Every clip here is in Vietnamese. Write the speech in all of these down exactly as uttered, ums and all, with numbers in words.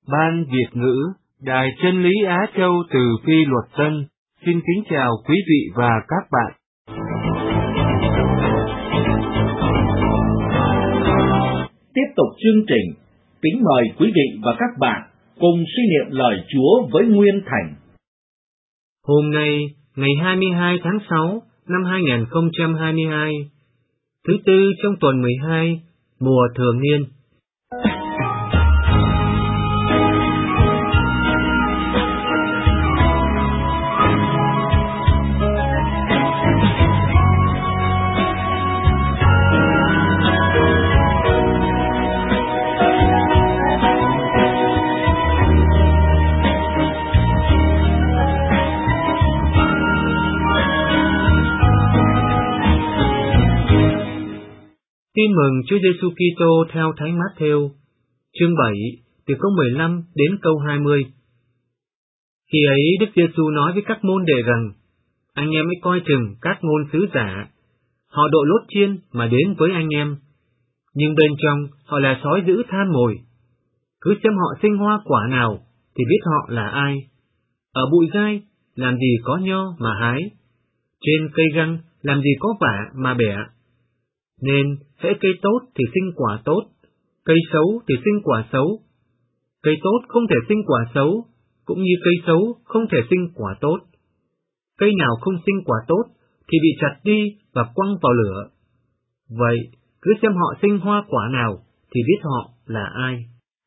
Ban Việt ngữ, Đài Chân lý Á Châu từ Phi Luật Tân, xin kính chào quý vị và các bạn. Tiếp tục chương trình, kính mời quý vị và các bạn cùng suy niệm lời Chúa với Nguyên Thành. Hôm nay, ngày hai mươi hai tháng sáu năm hai nghìn không trăm hai mươi hai, thứ tư trong tuần mười hai, mùa thường niên. Tin mừng Chúa Giêsu Kitô theo Thánh Mát-thêu, chương bảy, từ câu mười lăm đến câu hai mươi. Khi ấy Đức Giêsu nói với các môn đệ rằng: Anh em hãy coi chừng các ngôn sứ giả. Họ đội lốt chiên mà đến với anh em, nhưng bên trong họ là sói dữ than mồi. Cứ xem họ sinh hoa quả nào thì biết họ là ai. Ở bụi gai làm gì có nho mà hái, trên cây găng làm gì có vả mà bẻ. Nên hễ cây tốt thì sinh quả tốt, cây xấu thì sinh quả xấu. Cây tốt không thể sinh quả xấu, cũng như cây xấu không thể sinh quả tốt. Cây nào không sinh quả tốt thì bị chặt đi và quăng vào lửa. Vậy, cứ xem họ sinh hoa quả nào thì biết họ là ai.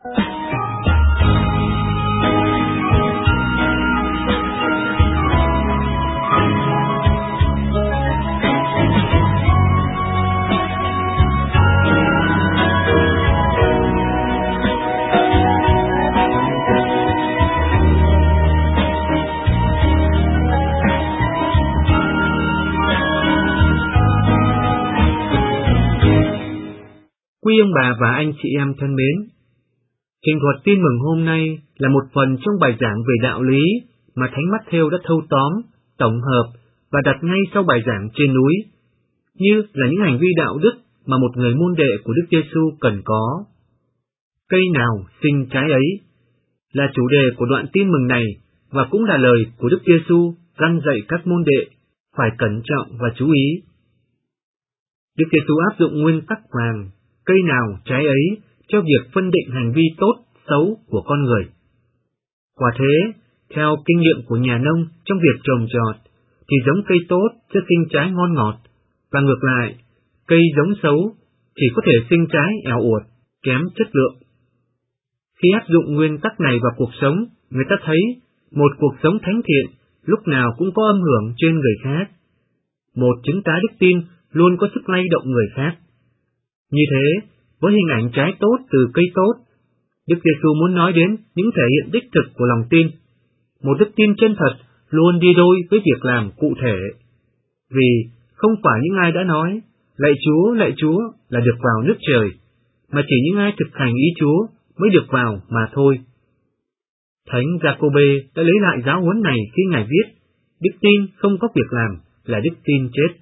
Quý ông bà và anh chị em thân mến, trình thuật tin mừng hôm nay là một phần trong bài giảng về đạo lý mà Thánh Mát-thêu đã thâu tóm, tổng hợp và đặt ngay sau bài giảng trên núi, như là những hành vi đạo đức mà một người môn đệ của Đức Giêsu cần có. Cây nào sinh trái ấy là chủ đề của đoạn tin mừng này và cũng là lời của Đức Giêsu răn dạy các môn đệ phải cẩn trọng và chú ý. Đức Giêsu áp dụng nguyên tắc vàng, cây nào trái ấy, cho việc phân định hành vi tốt, xấu của con người. Quả thế, theo kinh nghiệm của nhà nông trong việc trồng trọt, thì giống cây tốt sẽ sinh trái ngon ngọt, và ngược lại, cây giống xấu chỉ có thể sinh trái ẻo uột, kém chất lượng. Khi áp dụng nguyên tắc này vào cuộc sống, người ta thấy một cuộc sống thánh thiện lúc nào cũng có âm hưởng trên người khác. Một chứng tá đức tin luôn có sức lay động người khác. Như thế, với hình ảnh trái tốt từ cây tốt, Đức Giêsu muốn nói đến những thể hiện đích thực của lòng tin. Một đức tin chân thật luôn đi đôi với việc làm cụ thể. Vì không phải những ai đã nói, lạy Chúa, lạy Chúa là được vào nước trời, mà chỉ những ai thực hành ý Chúa mới được vào mà thôi. Thánh Giacôbê đã lấy lại giáo huấn này khi Ngài viết, đức tin không có việc làm là đức tin chết.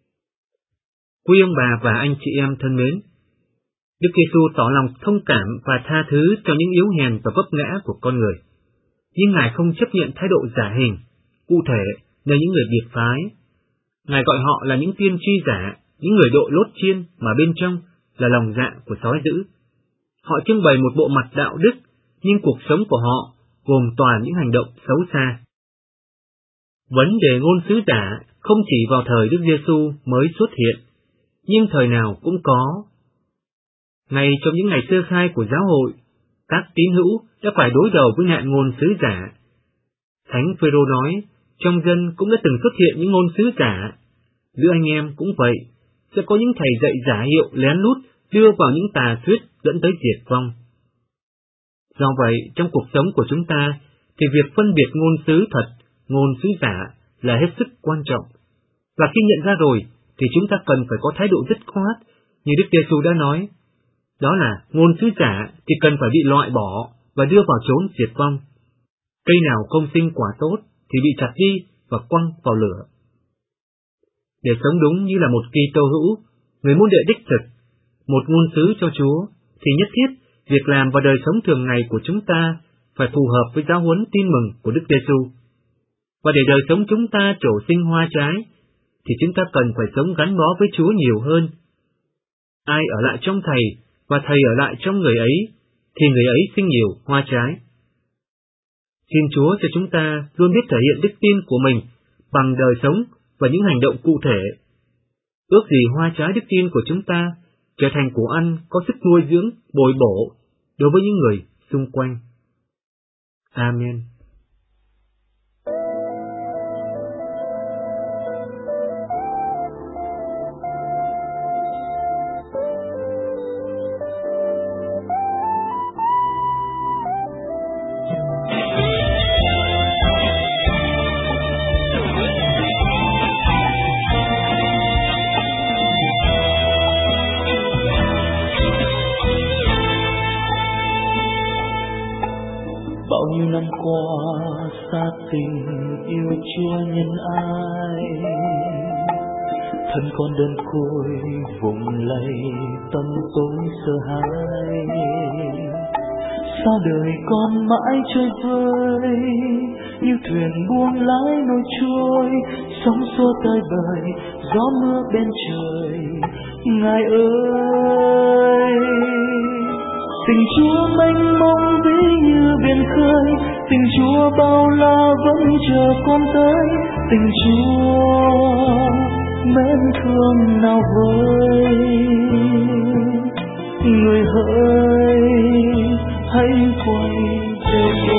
Quý ông bà và anh chị em thân mến, Đức Giêsu tỏ lòng thông cảm và tha thứ cho những yếu hèn và vấp ngã của con người, nhưng Ngài không chấp nhận thái độ giả hình, cụ thể nơi những người biệt phái. Ngài gọi họ là những tiên tri giả, những người đội lốt chiên mà bên trong là lòng dạ của sói dữ. Họ trưng bày một bộ mặt đạo đức, nhưng cuộc sống của họ gồm toàn những hành động xấu xa. Vấn đề ngôn sứ giả không chỉ vào thời Đức Giêsu mới xuất hiện, nhưng thời nào cũng có. Ngay trong những ngày sơ khai của giáo hội, các tín hữu đã phải đối đầu với nạn ngôn sứ giả. Thánh Phêrô nói, trong dân cũng đã từng xuất hiện những ngôn sứ giả. Giữa anh em cũng vậy, sẽ có những thầy dạy giả hiệu lén lút đưa vào những tà thuyết dẫn tới diệt vong. Do vậy, trong cuộc sống của chúng ta, thì việc phân biệt ngôn sứ thật, ngôn sứ giả là hết sức quan trọng. Và khi nhận ra rồi, thì chúng ta cần phải có thái độ dứt khoát, như Đức Giêsu đã nói. Đó là ngôn sứ giả thì cần phải bị loại bỏ và đưa vào chốn diệt vong. Cây nào không sinh quả tốt thì bị chặt đi và quăng vào lửa. Để sống đúng như là một Kitô hữu, người môn đệ đích thực, một ngôn sứ cho Chúa, thì nhất thiết việc làm và đời sống thường ngày của chúng ta phải phù hợp với giáo huấn tin mừng của Đức Giêsu. Và để đời sống chúng ta trổ sinh hoa trái, thì chúng ta cần phải sống gắn bó với Chúa nhiều hơn. Ai ở lại trong Thầy và Thầy ở lại trong người ấy, thì người ấy sinh nhiều hoa trái. Xin Chúa cho chúng ta luôn biết thể hiện đức tin của mình bằng đời sống và những hành động cụ thể. Ước gì hoa trái đức tin của chúng ta trở thành của ăn có sức nuôi dưỡng, bồi bổ đối với những người xung quanh. Amen. Bao nhiêu năm qua xa tình yêu Chúa nhân ai, thân con đơn côi vùng lầy tâm tối sợ hãi. Sao đời con mãi trôi vơi như thuyền buông lái nổi trôi, sóng xô tơi bời gió mưa bên trời. Ngài ơi, tình Chúa mênh mông vĩ như biển khơi, tình Chúa bao la vẫn chờ con tới, tình Chúa mến thương nào vơi. Người hỡi hãy quay về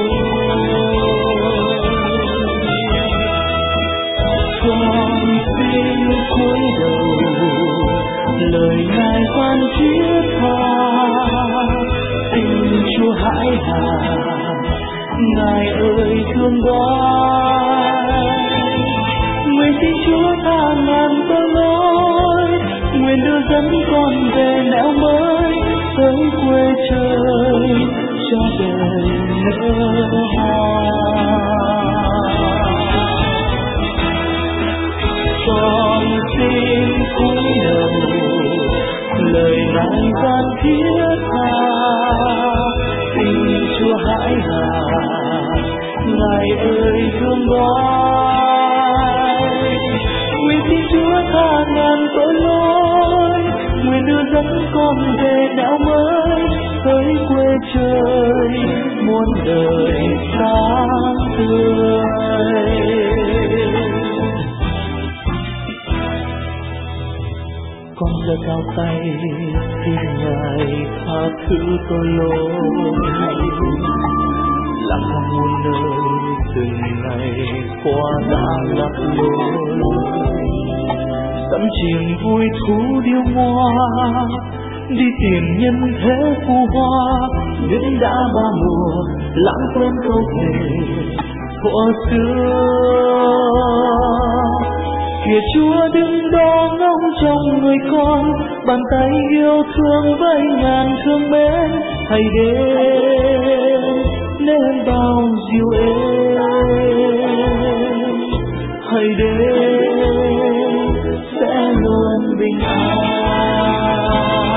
con xin cúi đầu lời Ngài van thiết tha. Tình Chúa hãi hà, Ngài ơi thương gói. Nguyện xin Chúa tha ngàn tội lỗi, nguyện đưa dẫn con về nẻo mới, tới quê trời cho đời nở hoa. Con xin cúi đầu lời Ngài van thiết tha. Tình Chúa hãi hà, Ngài ơi thương gói. Nguyện xin Chúa tha ngàn tội lỗi, nguyện đưa dẫn con về nẻo mới, tới quê trời muôn đời sáng tươi. Con giơ cao tay xin Ngài tha thứ tội lỗi, lạc thang muôn nơi từng ngày qua đã lặp lối. Đắm chìm vui thú điêu ngoa, đi tìm nhân thế phù hoa, biết đã ba mùa lãng quên câu thề thuở xưa. Kìa Chúa đứng đó ngóng trong người con, bàn tay yêu thương với ngàn thương mến. Hãy đến nên bao dịu êm, hãy đến sẽ luôn bình an.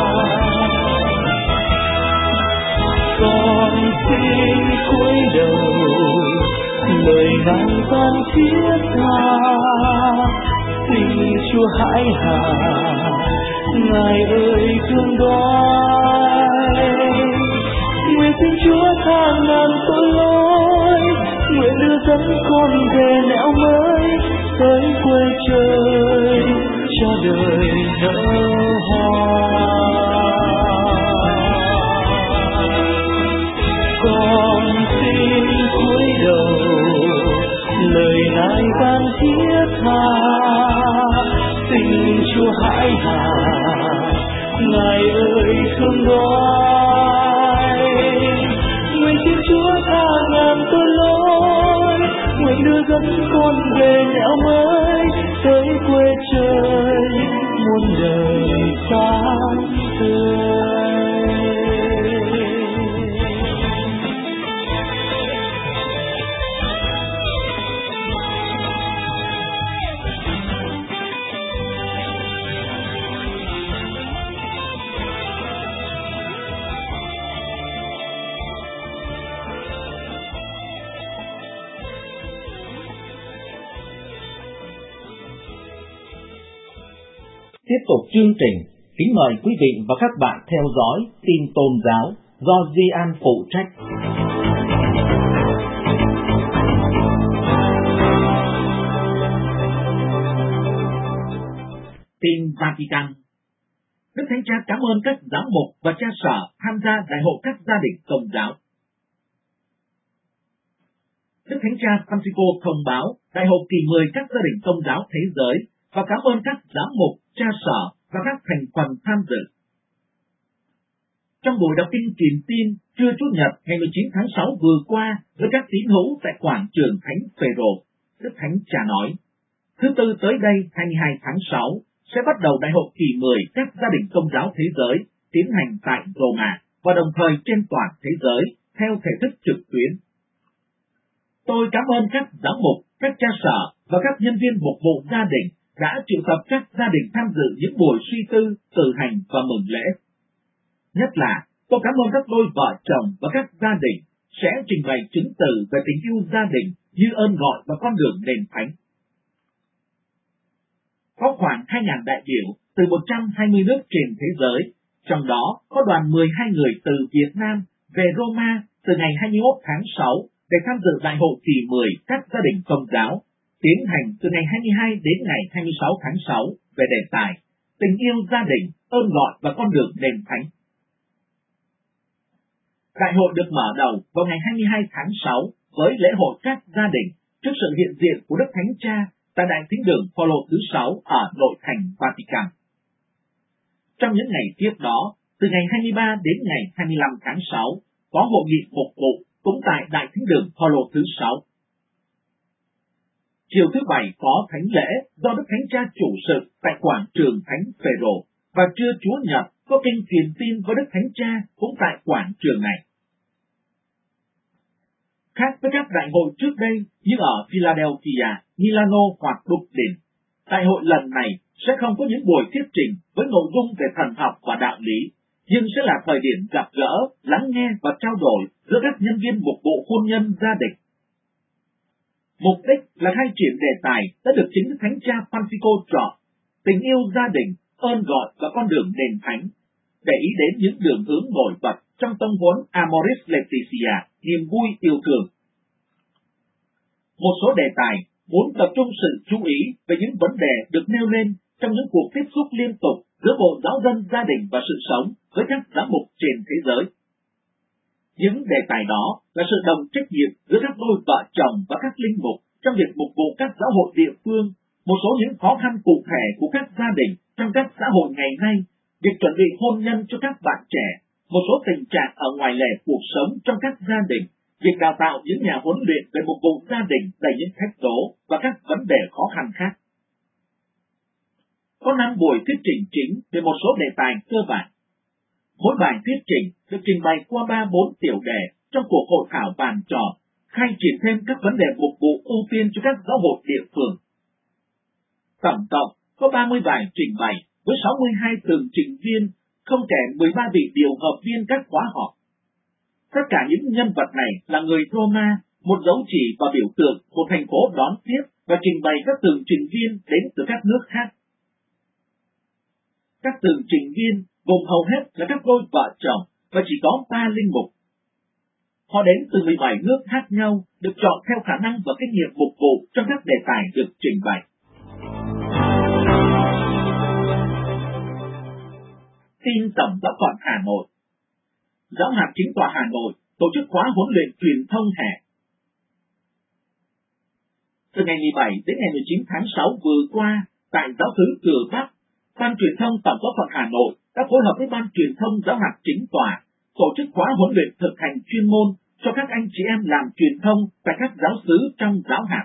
Con xin cúi đầu lời Ngài van thiết tha. Tình Chúa hãi hà, Ngài ơi thương gói. Nguyện xin Chúa tha ngàn tội lỗi, nguyện đưa dẫn con về nẻo mới, tới quê trời cho đời nở hoa. Con xin cúi đầu lời Ngài van thiết tha. Tình Chúa hãi hà, Ngài ơi thương gói. Nguyện xin Chúa tha ngàn tội lỗi, nguyện đưa dẫn con về nẻo mới, tới quê trời muôn đời sáng tươi. Tiếp tục chương trình, kính mời quý vị và các bạn theo dõi tin tôn giáo do Di An phụ trách. Tin Vatican. Đức Thánh Cha cảm ơn các giám mục và cha sở tham gia đại hội các gia đình Công giáo. Đức Thánh Cha Francisco thông báo đại hội kỳ mười các gia đình Công giáo thế giới và cảm ơn các giám mục, cha sở và các thành phần tham dự. Trong buổi đọc kinh truyền tin trưa Chủ nhật ngày mười chín tháng sáu vừa qua với các tín hữu tại quảng trường Thánh Phêrô, Đức Thánh Cha nói: Thứ Tư tới đây hai mươi hai tháng sáu sẽ bắt đầu đại hội kỳ mười các gia đình Công giáo thế giới tiến hành tại Roma và đồng thời trên toàn thế giới theo thể thức trực tuyến. Tôi cảm ơn các giám mục, các cha sở và các nhân viên mục vụ gia đình đã triệu tập các gia đình tham dự những buổi suy tư, tự hành và mừng lễ. Nhất là, tôi cảm ơn các đôi vợ chồng và các gia đình sẽ trình bày chứng từ về tình yêu gia đình như ơn gọi và con đường nền thánh. Có khoảng hai nghìn đại biểu từ một trăm hai mươi nước trên thế giới, trong đó có đoàn mười hai người từ Việt Nam về Roma từ ngày hai mươi mốt tháng sáu để tham dự đại hội kỳ mười các gia đình Công giáo, tiến hành từ ngày hai mươi hai đến ngày hai mươi sáu tháng sáu về đề tài tình yêu gia đình, ơn gọi và con đường nền thánh. Đại hội được mở đầu vào ngày hai mươi hai tháng sáu với lễ hội các gia đình trước sự hiện diện của Đức Thánh Cha tại Đại Thính đường Phaolô thứ sáu ở nội thành Vatican. Trong những ngày tiếp đó, từ ngày hai mươi ba đến ngày hai mươi lăm tháng sáu, có hội nghị mục vụ cũng tại Đại Thính đường Phaolô thứ sáu. Chiều thứ Bảy có thánh lễ do Đức Thánh Cha chủ sự tại quảng trường Thánh Phêrô và trưa Chúa Nhật có kinh truyền tin với Đức Thánh Cha cũng tại quảng trường này. Khác với các đại hội trước đây như ở Philadelphia, Milano hoặc Dublin, đại hội lần này sẽ không có những buổi thuyết trình với nội dung về thần học và đạo lý, nhưng sẽ là thời điểm gặp gỡ, lắng nghe và trao đổi giữa các nhân viên mục vụ hôn nhân gia đình. Mục đích là khai triển đề tài đã được chính Đức Thánh Cha Francisco chọn, tình yêu gia đình, ơn gọi và con đường nền thánh, để ý đến những đường hướng nổi bật trong tông huấn Amoris Laetitia, niềm vui yêu thương. Một số đề tài muốn tập trung sự chú ý về những vấn đề được nêu lên trong những cuộc tiếp xúc liên tục giữa Bộ Giáo dân Gia đình và Sự sống với các giám mục trên thế giới. Những đề tài đó là sự đồng trách nhiệm giữa các đôi vợ chồng và các linh mục trong việc mục vụ các giáo hội địa phương, một số những khó khăn cụ thể của các gia đình trong các xã hội ngày nay, việc chuẩn bị hôn nhân cho các bạn trẻ, một số tình trạng ở ngoài lề cuộc sống trong các gia đình, việc đào tạo những nhà huấn luyện về mục vụ gia đình đầy những thách đố và các vấn đề khó khăn khác. Có năm buổi thuyết trình chính về một số đề tài cơ bản. Mỗi bài thuyết trình được trình bày qua ba bốn tiểu đề trong cuộc hội thảo bàn tròn, khai triển thêm các vấn đề mục vụ ưu tiên cho các giáo hội địa phương. Tổng cộng có ba mươi bài trình bày với sáu mươi hai tường trình viên, không kể mười ba vị điều hợp viên các khóa họp. Tất cả những nhân vật này là người Roma, một dấu chỉ và biểu tượng của thành phố đón tiếp và trình bày các tường trình viên đến từ các nước khác. Các tường trình viên gồm hầu hết là các đôi vợ chồng và chỉ có ba linh mục. Họ đến từ mười bảy nước khác nhau, được chọn theo khả năng và kinh nghiệm mục vụ trong các đề tài được trình bày. Tin Tổng giáo phận Hà Nội. Giáo hạt Chính tòa Hà Nội tổ chức khóa huấn luyện truyền thông hè. Từ ngày mười bảy đến ngày mười chín tháng sáu vừa qua, tại giáo xứ Cửa Bắc, Ban truyền thông Tổng giáo phận Hà Nội đã phối hợp với Ban truyền thông Giáo hạt Chính tòa tổ chức khóa huấn luyện thực hành chuyên môn cho các anh chị em làm truyền thông tại các giáo xứ trong giáo hạt.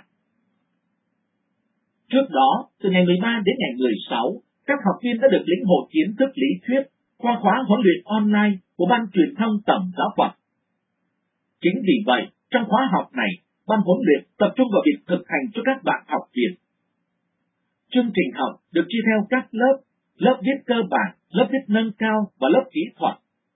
Trước đó, từ ngày mười ba đến ngày mười sáu, các học viên đã được lĩnh hội kiến thức lý thuyết qua khóa huấn luyện online của Ban truyền thông Tổng giáo phận. Chính vì vậy, trong khóa học này, Ban huấn luyện tập trung vào việc thực hành cho các bạn học viên. Chương trình học được chia theo các lớp, lớp viết cơ bản, lớp viết nâng cao và lớp kỹ thuật.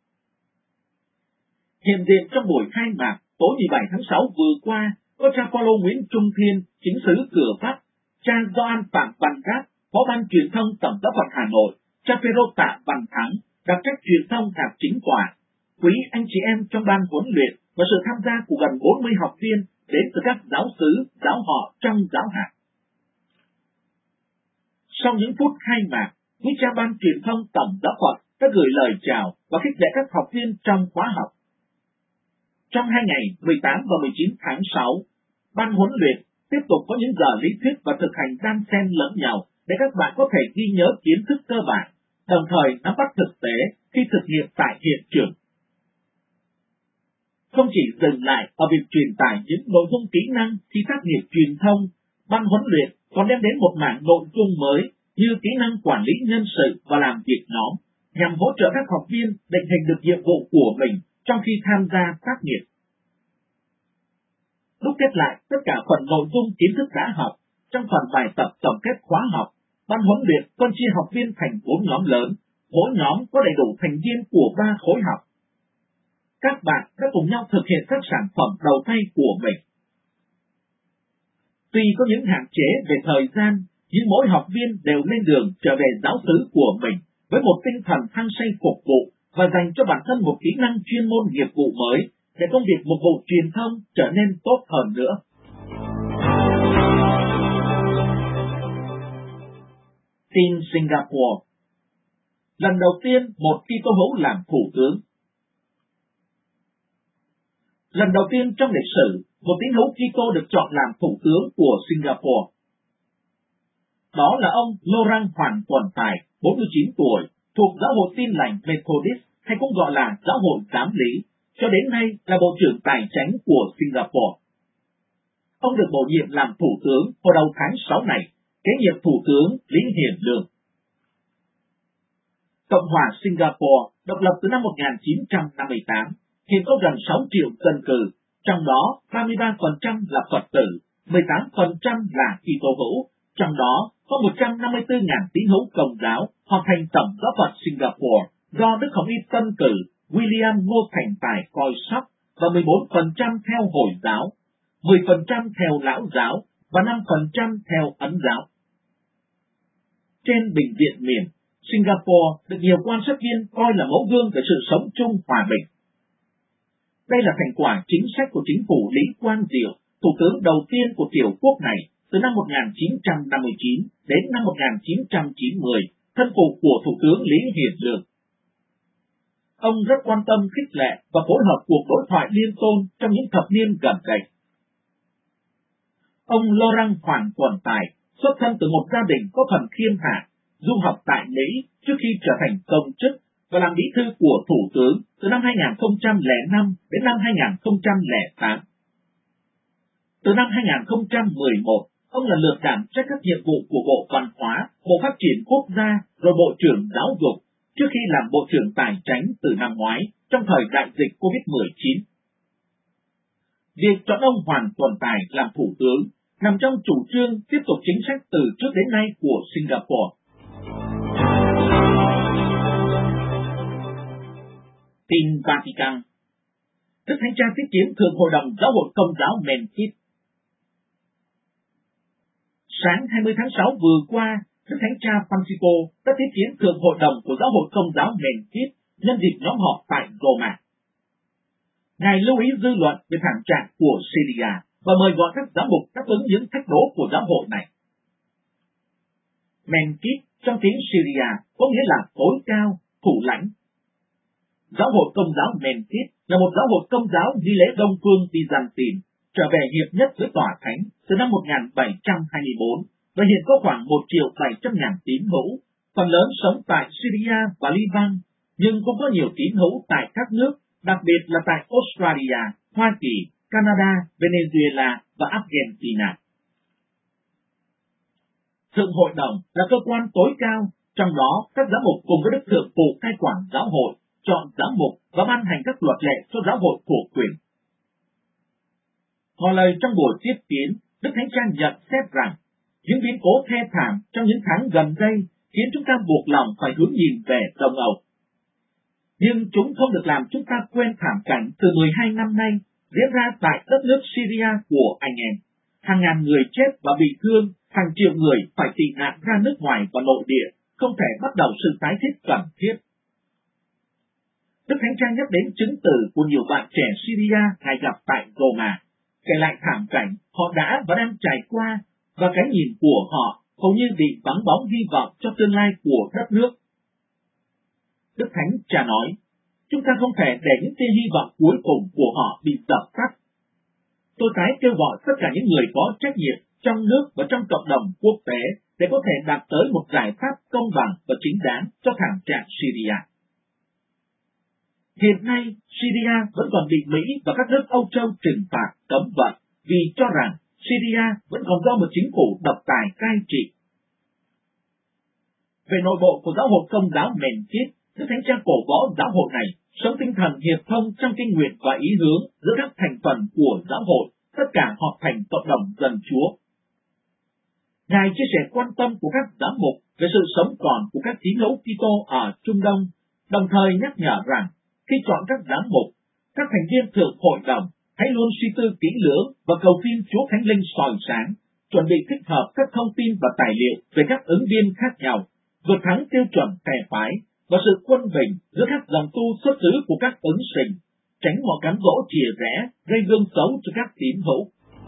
Hiện diện trong buổi khai mạc tối mười bảy tháng sáu vừa qua có cha Phaolô Nguyễn Trung Thiên, chính xứ Cửa Bắc, cha Gioan Phạm Văn Gác, Phó ban truyền thông Tổng giáo phận Hà Nội, cha Phêrô Tạ Văn Thắng, đặc trách truyền thông hạt chính tòa, quý anh chị em trong ban huấn luyện và sự tham gia của gần bốn mươi học viên đến từ các giáo xứ, giáo họ trong giáo hạt. Sau những phút khai mạc, quý cha ban truyền thông Tổng giáo phận đã gửi lời chào và khích lệ các học viên trong khóa học. Trong hai ngày mười tám và mười chín tháng sáu, ban huấn luyện tiếp tục có những giờ lý thuyết và thực hành đan xen lẫn nhau để các bạn có thể ghi nhớ kiến thức cơ bản, đồng thời nắm bắt thực tế khi thực nghiệm tại hiện trường. Không chỉ dừng lại ở việc truyền tải những nội dung kỹ năng khi tác nghiệp truyền thông, ban huấn luyện còn đem đến một mảng nội dung mới như kỹ năng quản lý nhân sự và làm việc nhóm, nhằm hỗ trợ các học viên định hình được nhiệm vụ của mình trong khi tham gia tác nghiệp. Đúc kết lại tất cả phần nội dung kiến thức đã học, trong phần bài tập tổng kết khóa học, ban huấn luyện phân chia học viên thành bốn nhóm lớn, mỗi nhóm có đầy đủ thành viên của ba khối học. Các bạn đã cùng nhau thực hiện các sản phẩm đầu tay của mình. Tuy có những hạn chế về thời gian, nhưng mỗi học viên đều lên đường trở về giáo xứ của mình với một tinh thần hăng say phục vụ và dành cho bản thân một kỹ năng chuyên môn nghiệp vụ mới để công việc phục vụ truyền thông trở nên tốt hơn nữa. Tin Singapore. Lần đầu tiên một Kitô hữu làm thủ tướng. Lần đầu tiên trong lịch sử, một tín hữu Kitô được chọn làm thủ tướng của Singapore. Đó là ông Laurent Hoàn Tuần Tài, bốn mươi chín tuổi, thuộc Giáo hội Tin lành Methodist hay cũng gọi là Giáo hội Giám lý, cho đến nay là Bộ trưởng Tài chánh của Singapore. Ông được bổ nhiệm làm thủ tướng vào đầu tháng sáu này, kế nhiệm thủ tướng Lý Hiển Lương. Cộng hòa Singapore độc lập từ năm một nghìn chín trăm năm mươi tám, hiện có gần sáu triệu dân cư, trong đó ba mươi ba phần trăm là Phật tử, mười tám phần trăm là Kitô hữu, trong đó có một trăm năm mươi tư nghìn tín hữu Công giáo hoàn thành Tổng giáo phận Singapore do Đức Hồng Y tân cử William Ngô Thành Tài coi sóc và mười bốn phần trăm theo Hồi giáo, mười phần trăm theo Lão giáo và năm phần trăm theo Ấn giáo. Trên bình diện miền, Singapore được nhiều quan sát viên coi là mẫu gương về sự sống chung hòa bình. Đây là thành quả chính sách của chính phủ Lý Quang Diệu, thủ tướng đầu tiên của tiểu quốc này từ năm một nghìn chín trăm năm mươi chín đến năm một nghìn chín trăm chín mươi, thân phụ của thủ tướng Lý Hiển Lương. Ông rất quan tâm khích lệ và phối hợp cuộc đối thoại liên tôn trong những thập niên gần đây. Ông Laurent Hoàn Tuần Tài xuất thân từ một gia đình có phần khiêm hạ, du học tại Mỹ trước khi trở thành công chức và làm bí thư của thủ tướng từ năm hai nghìn không trăm lẻ năm đến năm hai nghìn không trăm lẻ tám. Từ năm hai nghìn không trăm mười một, ông lần lượt đảm trách các nhiệm vụ của Bộ Văn hóa, Bộ Phát triển Quốc gia rồi Bộ trưởng Giáo dục, trước khi làm Bộ trưởng Tài chánh từ năm ngoái trong thời đại dịch covid mười chín. Việc chọn ông Hoàn Tuần Tài làm thủ tướng nằm trong chủ trương tiếp tục chính sách từ trước đến nay của Singapore. Tin Vatican. Đức Thánh cha tiếp kiến Thượng Hội đồng Giáo hội Công giáo Memphis. Sáng hai mươi tháng sáu vừa qua, Đức Thánh cha Francisco đã tiếp kiến Thượng Hội đồng của Giáo hội Công giáo Memphis nhân dịp nhóm họp tại Roma. Ngài lưu ý dư luận về thảm trạng của Syria và mời gọi các giám mục đáp ứng những thách đố của giáo hội này. Memphis trong tiếng Syria có nghĩa là tối cao, thủ lãnh. Giáo hội Công giáo Memphis là một giáo hội Công giáo nghi lễ Đông phương Byzantine, trở về hiệp nhất với Tòa Thánh từ năm một nghìn bảy trăm hai mươi tư và hiện có khoảng một triệu bảy trăm nghìn tín hữu, phần lớn sống tại Syria và Liban, nhưng cũng có nhiều tín hữu tại các nước, đặc biệt là tại Australia, Hoa Kỳ, Canada, Venezuela và Argentina. Thượng Hội đồng là cơ quan tối cao, trong đó các giám mục cùng với Đức Thượng phụ cai quản giáo hội, chọn giám mục và ban hành các luật lệ cho giáo hội thuộc quyền. Ngỏ lời trong buổi tiếp kiến, Đức Thánh cha nhận xét rằng những biến cố thê thảm trong những tháng gần đây khiến chúng ta buộc lòng phải hướng nhìn về Đông Âu. Nhưng chúng không được làm chúng ta quên thảm cảnh từ mười hai năm nay diễn ra tại đất nước Syria của anh em. Hàng ngàn người chết và bị thương, hàng triệu người phải tị nạn ra nước ngoài và nội địa, không thể bắt đầu sự tái thiết cần thiết. Đức Thánh Cha nhắc đến chứng từ của nhiều bạn trẻ Syria Ngài gặp tại Roma, kể lại thảm cảnh họ đã và đang trải qua, và cái nhìn của họ hầu như bị vắng bóng hy vọng cho tương lai của đất nước. Đức Thánh Cha nói, chúng ta không thể để những tia hy vọng cuối cùng của họ bị dập tắt. Tôi tái kêu gọi tất cả những người có trách nhiệm trong nước và trong cộng đồng quốc tế để có thể đạt tới một giải pháp công bằng và chính đáng cho thảm trạng Syria. Hiện nay, Syria vẫn còn bị Mỹ và các nước Âu Châu trừng phạt cấm vận vì cho rằng Syria vẫn còn do một chính phủ độc tài cai trị. Về nội bộ của giáo hội Công giáo Memphis, Đức Thánh Cha cổ võ giáo hội này sống tinh thần hiệp thông trong kinh nguyện và ý hướng giữa các thành phần của giáo hội, tất cả họp thành cộng đồng dân Chúa. Ngài chia sẻ quan tâm của các giám mục về sự sống còn của các tín hữu Kitô ở Trung Đông, đồng thời nhắc nhở rằng khi chọn các giám mục, các thành viên thượng hội đồng hãy luôn suy tư kỹ lưỡng và cầu xin Chúa Thánh Linh soi sáng, chuẩn bị thích hợp các thông tin và tài liệu về các ứng viên khác nhau, vượt thắng tiêu chuẩn phe phái và sự quân bình giữa các dòng tu xuất xứ của các ứng sinh, tránh mọi cám dỗ chìa rẽ gây gương xấu cho các tín hữu.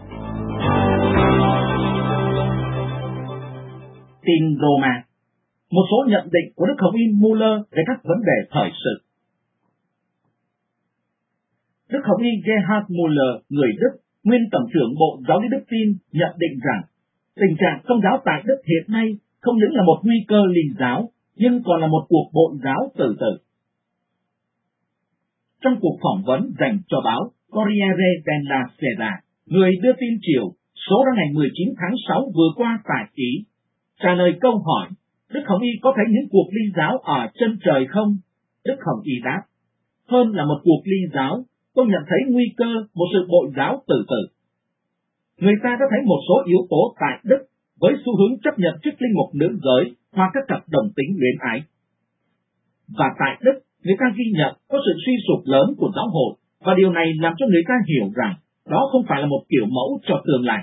Tin Roma. Một số nhận định của Đức Hồng Y Muller về các vấn đề thời sự. Đức Hồng Y Gerhard Muller, người Đức, nguyên Tổng trưởng Bộ Giáo lý Đức tin, nhận định rằng tình trạng công giáo tại Đức hiện nay không những là một nguy cơ linh giáo, nhưng còn là một cuộc bội giáo từ từ. Trong cuộc phỏng vấn dành cho báo Corriere della Sera, người đưa tin chiều số ra ngày mười chín tháng sáu vừa qua tại Ý, trả lời câu hỏi, Đức Hồng Y có thấy những cuộc ly giáo ở chân trời không? Đức Hồng Y đáp, hơn là một cuộc ly giáo, tôi nhận thấy nguy cơ một sự bội giáo từ từ. Người ta đã thấy một số yếu tố tại Đức với xu hướng chấp nhận chức linh mục nữ giới hoặc các cặp đồng tính luyến ái. Và tại Đức, người ta ghi nhận có sự suy sụp lớn của giáo hội, và điều này làm cho người ta hiểu rằng đó không phải là một kiểu mẫu cho tương lai.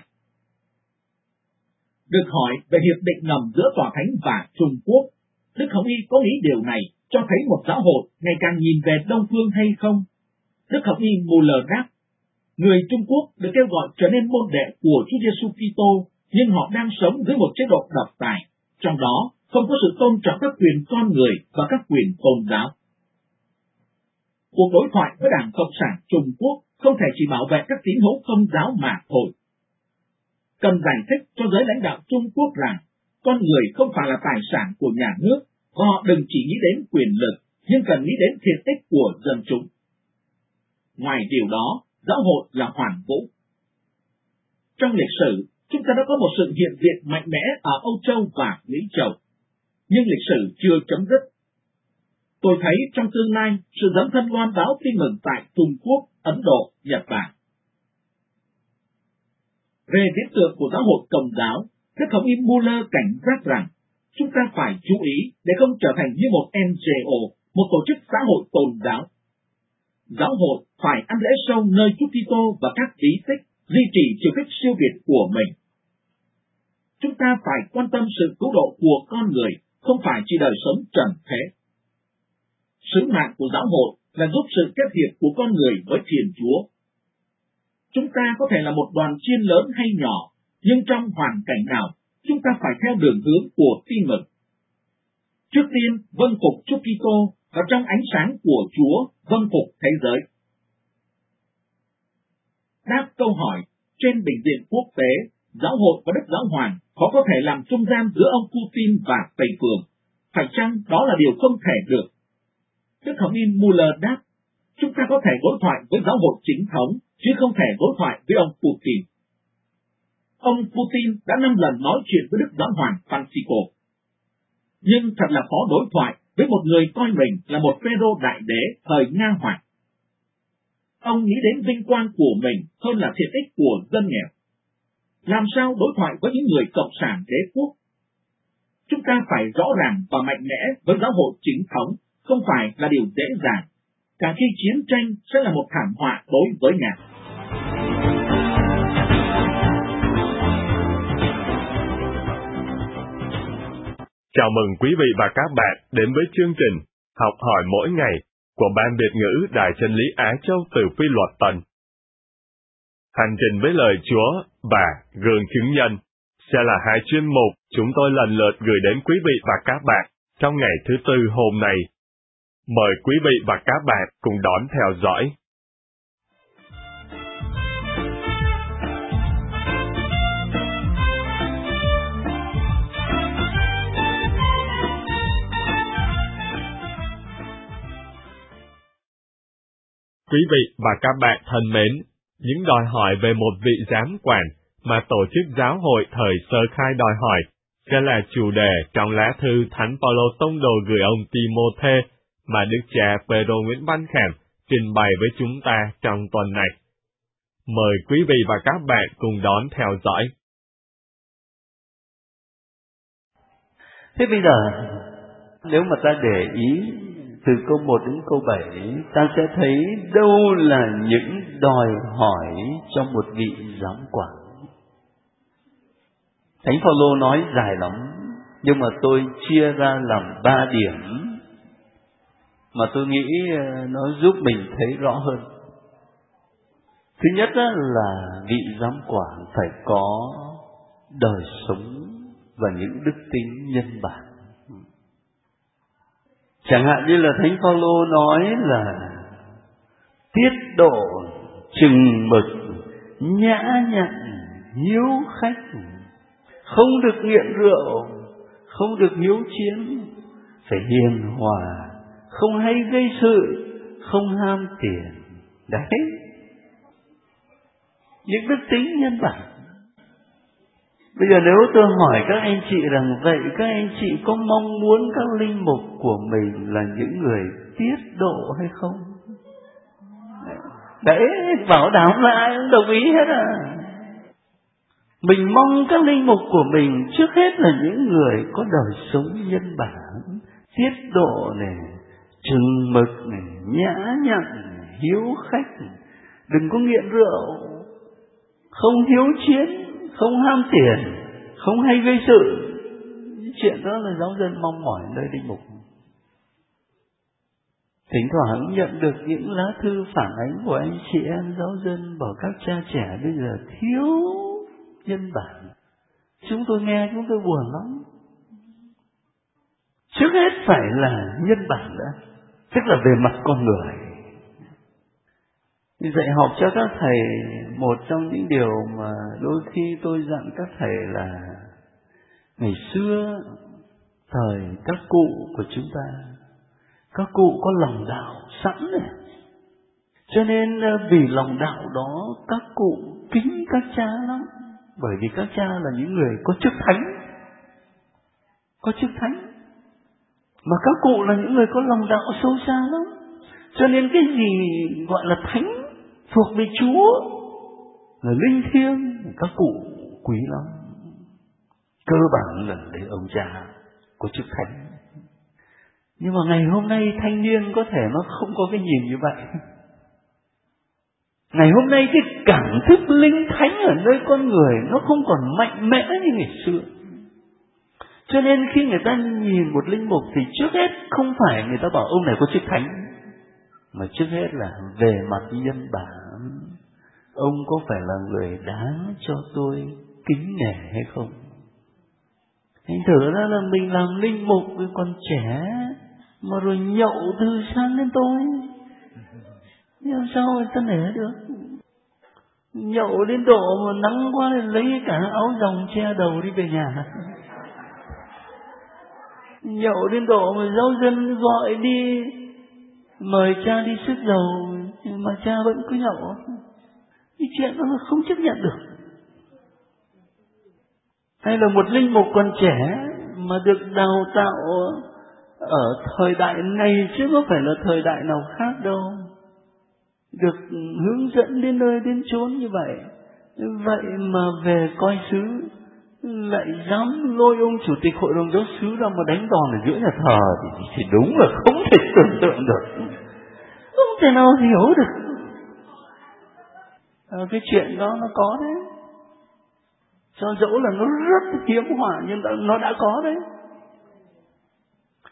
Được hỏi về hiệp định ngầm giữa Tòa Thánh và Trung Quốc, Đức Hồng Y có nghĩ điều này cho thấy một giáo hội ngày càng nhìn về Đông Phương hay không? Đức Hồng Y Muller đáp, người Trung Quốc được kêu gọi trở nên môn đệ của Chúa Giêsu Kitô, nhưng họ đang sống dưới một chế độ độc tài, trong đó không có sự tôn trọng các quyền con người và các quyền tôn giáo. Cuộc đối thoại với Đảng Cộng sản Trung Quốc không thể chỉ bảo vệ các tín hữu Công giáo mà thôi. Cần giải thích cho giới lãnh đạo Trung Quốc rằng con người không phải là tài sản của nhà nước, và họ đừng chỉ nghĩ đến quyền lực, nhưng cần nghĩ đến thiện ích của dân chúng. Ngoài điều đó, giáo hội là hoàn vũ. Trong lịch sử, chúng ta đã có một sự hiện diện mạnh mẽ ở Âu Châu và Mỹ Châu, nhưng lịch sử chưa chấm dứt. Tôi thấy trong tương lai sự dấn thân loan báo tin mừng tại Trung Quốc, Ấn Độ, Nhật Bản. Về viễn tượng của giáo hội Công giáo, Đức Hồng Y Muller cảnh giác rằng chúng ta phải chú ý để không trở thành như một en giê ô, một tổ chức xã hội tôn giáo. Giáo hội phải ăn lễ sâu nơi Chúa Kitô và các bí tích, duy trì chiều kích siêu việt của mình. Chúng ta phải quan tâm sự cứu độ của con người, không phải chỉ đời sống trần thế. Sứ mạng của giáo hội là giúp sự kết hiệp của con người với Thiên Chúa. Chúng ta có thể là một đoàn chiên lớn hay nhỏ, nhưng trong hoàn cảnh nào, chúng ta phải theo đường hướng của tin mừng. Trước tiên, vâng phục Chúa Kitô, và trong ánh sáng của Chúa, vâng phục thế giới. Đáp câu hỏi, trên bình diện quốc tế, giáo hội và Đức Giáo Hoàng khó có thể làm trung gian giữa ông Putin và Tây Phương. Phải chăng đó là điều không thể được? Đức Hồng Y Muller đáp, chúng ta có thể đối thoại với giáo hội chính thống, chứ không thể đối thoại với ông Putin. Ông Putin đã năm lần nói chuyện với Đức Giáo Hoàng Francisco. Nhưng thật là khó đối thoại với một người coi mình là một Phêrô đại đế thời Nga Hoàng. Ông nghĩ đến vinh quang của mình hơn là thiện ích của dân nghèo. Làm sao đối thoại với những người cộng sản đế quốc? Chúng ta phải rõ ràng và mạnh mẽ với giáo hội chính thống, không phải là điều dễ dàng, cả khi chiến tranh sẽ là một thảm họa đối với Nga. Chào mừng quý vị và các bạn đến với chương trình Học hỏi mỗi ngày của Ban Việt ngữ Đài Chân lý Á Châu từ Quy Luật Tân. Hành trình với lời Chúa và gương chứng nhân sẽ là hai chuyên mục chúng tôi lần lượt gửi đến quý vị và các bạn trong ngày thứ tư hôm nay. Mời quý vị và các bạn cùng đón theo dõi. Quý vị và các bạn thân mến, những đòi hỏi về một vị giám quản mà tổ chức giáo hội thời sơ khai đòi hỏi sẽ là chủ đề trong lá thư Thánh Phaolô tông đồ gửi ông Ti-mô-thê mà Đức cha Phêrô Nguyễn Văn Khảm trình bày với chúng ta trong tuần này. Mời quý vị và các bạn cùng đón theo dõi. Thế bây giờ, nếu mà ta để ý từ câu một đến câu bảy, ta sẽ thấy đâu là những đòi hỏi trong một vị giám quản. Thánh Phaolô nói dài lắm, nhưng mà tôi chia ra làm ba điểm mà tôi nghĩ nó giúp mình thấy rõ hơn. Thứ nhất là vị giám quản phải có đời sống và những đức tính nhân bản. Chẳng hạn như là Thánh Phaolô nói là tiết độ, chừng mực, nhã nhặn, hiếu khách, không được nghiện rượu, không được hiếu chiến, phải hiền hòa, không hay gây sự, không ham tiền. Đấy, những đức tính nhân bản. Bây giờ nếu tôi hỏi các anh chị rằng vậy các anh chị có mong muốn các linh mục của mình là những người tiết độ hay không? Đấy, bảo đảm là ai cũng đồng ý hết à. Mình mong các linh mục của mình trước hết là những người có đời sống nhân bản, tiết độ này, chừng mực này, nhã nhặn, hiếu khách, đừng có nghiện rượu, không hiếu chiến, không ham tiền, không hay gây sự. Chuyện đó là giáo dân mong mỏi nơi linh mục. Thỉnh thoảng nhận được những lá thư phản ánh của anh chị em giáo dân bảo các cha trẻ bây giờ thiếu nhân bản. Chúng tôi nghe chúng tôi buồn lắm. Trước hết phải là nhân bản đã, tức là về mặt con người. Dạy học cho các thầy, một trong những điều mà đôi khi tôi dặn các thầy là ngày xưa, thời các cụ của chúng ta, các cụ có lòng đạo sẵn này. Cho nên vì lòng đạo đó, các cụ kính các cha lắm. Bởi vì các cha là những người có chức thánh. Có chức thánh. Mà các cụ là những người có lòng đạo sâu xa lắm. Cho nên cái gì gọi là thánh thuộc về Chúa, là linh thiêng, các cụ quý lắm. Cơ bản là để ông cha có chức thánh. Nhưng mà ngày hôm nay thanh niên có thể nó không có cái nhìn như vậy. Ngày hôm nay cái cảm thức linh thánh ở nơi con người nó không còn mạnh mẽ như ngày xưa. Cho nên khi người ta nhìn một linh mục thì trước hết không phải người ta bảo ông này có chức thánh, mà trước hết là về mặt nhân bản, ông có phải là người đáng cho tôi kính nể hay không? Thành thử ra là mình làm linh mục với con trẻ mà rồi nhậu từ sáng đến tối, nhưng sao người ta nể được? Nhậu đến độ mà nắng quá thì lấy cả áo dòng che đầu đi về nhà. Nhậu đến độ mà giáo dân gọi đi mời cha đi sức dầu mà cha vẫn cứ nhậu. Cái chuyện đó là không chấp nhận được. Hay là một linh mục còn trẻ mà được đào tạo ở thời đại này chứ không phải là thời đại nào khác đâu, được hướng dẫn đến nơi đến chốn như vậy, vậy mà về coi xứ lại dám lôi ông chủ tịch hội đồng giáo xứ ra mà đánh đòn ở giữa nhà thờ thì, thì đúng là không thể tưởng tượng được, không thể nào hiểu được. À, cái chuyện đó nó có đấy, cho dẫu là nó rất hiếm hoi nhưng nó đã có đấy.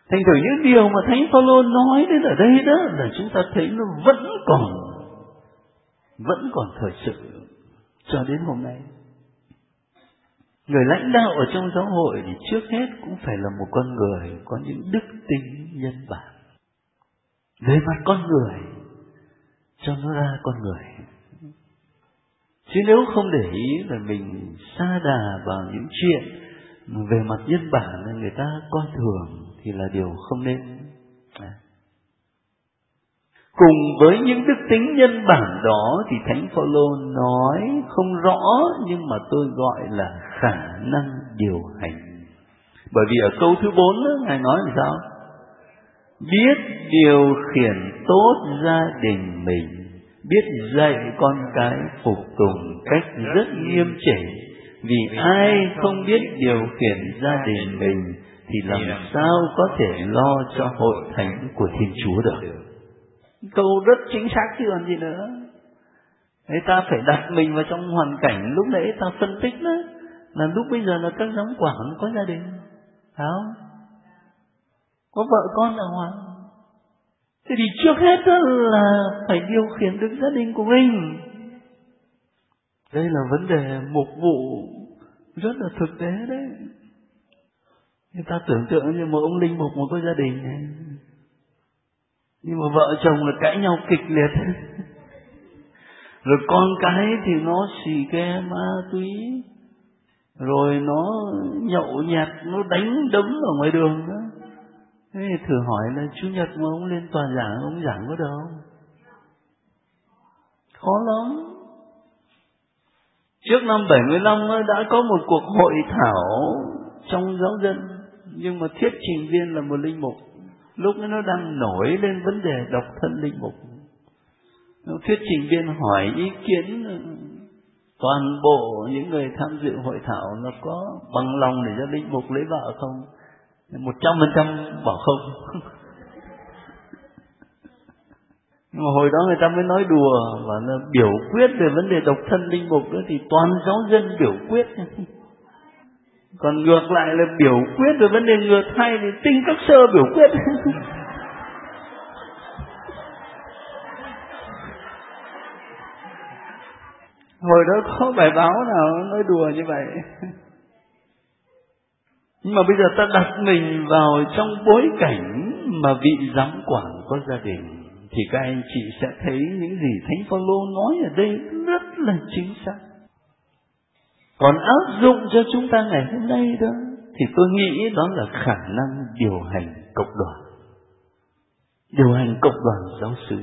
Thành thử những điều mà Thánh Phaolô nói đến ở đây đó là chúng ta thấy nó vẫn còn vẫn còn thời sự cho đến hôm nay. Người lãnh đạo ở trong giáo hội thì trước hết cũng phải là một con người có những đức tính nhân bản. Về mặt con người, cho nó ra con người. Chứ nếu không để ý là mình sa đà vào những chuyện mà về mặt nhân bản là người ta coi thường thì là điều không nên. Cùng với những đức tính nhân bản đó thì Thánh Phaolô nói không rõ, nhưng mà tôi gọi là khả năng điều hành. Bởi vì ở câu thứ bốn đó, Ngài nói là sao? Biết điều khiển tốt gia đình mình, biết dạy con cái phục tùng cách rất nghiêm chỉnh. Vì ai không biết điều khiển gia đình mình thì làm sao có thể lo cho hội thánh của Thiên Chúa được. Câu rất chính xác chứ còn gì nữa. Thế ta phải đặt mình vào trong hoàn cảnh lúc nãy ta phân tích đó, là lúc bây giờ là các giám quản có gia đình, phải không? Có vợ con đàng hoàng. Thế thì trước hết đó là phải điều khiển được gia đình của mình. Đây là vấn đề mục vụ rất là thực tế đấy. Người ta tưởng tượng như một ông linh mục một có gia đình này, nhưng mà vợ chồng là cãi nhau kịch liệt. Rồi con cái thì nó xì ke ma túy, rồi nó nhậu nhẹt, nó đánh đấm ở ngoài đường đó. Thế thử hỏi là Chủ nhật mà ông lên tòa giảng, ông giảng có được không? Khó lắm. Trước năm bảy mươi lăm đã có một cuộc hội thảo trong giáo dân, nhưng mà thuyết trình viên là một linh mục. Lúc ấy nó đang nổi lên vấn đề độc thân linh mục. Thuyết trình viên hỏi ý kiến toàn bộ những người tham dự hội thảo nó có bằng lòng để cho linh mục lấy vợ không? Một trăm phần trăm bảo không. Nhưng mà hồi đó người ta mới nói đùa và là biểu quyết về vấn đề độc thân linh mục đó thì toàn giáo dân biểu quyết. Còn ngược lại là biểu quyết về vấn đề ngừa thai thì tinh các sơ biểu quyết. Hồi đó có bài báo nào nói đùa như vậy. Nhưng mà bây giờ ta đặt mình vào trong bối cảnh mà vị giám quản có gia đình, thì các anh chị sẽ thấy những gì Thánh Phaolô nói ở đây rất là chính xác. Còn áp dụng cho chúng ta ngày hôm nay đó, thì tôi nghĩ đó là khả năng điều hành cộng đoàn. Điều hành cộng đoàn giáo xứ.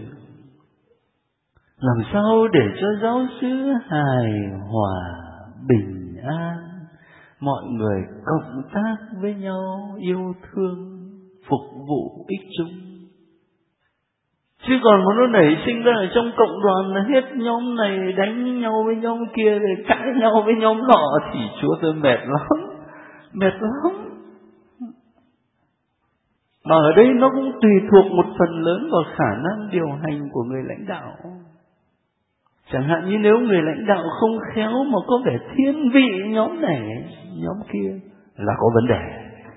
Làm sao để cho giáo xứ hài hòa, bình an, mọi người cộng tác với nhau, yêu thương, phục vụ ích chung. Chứ còn mà nó nảy sinh ra ở trong cộng đoàn là hết nhóm này đánh nhau với nhóm kia, rồi cãi nhau với nhóm nọ, thì Chúa tôi mệt lắm, mệt lắm. Mà ở đây nó cũng tùy thuộc một phần lớn vào khả năng điều hành của người lãnh đạo. Chẳng hạn như nếu người lãnh đạo không khéo mà có vẻ thiên vị nhóm này, nhóm kia là có vấn đề.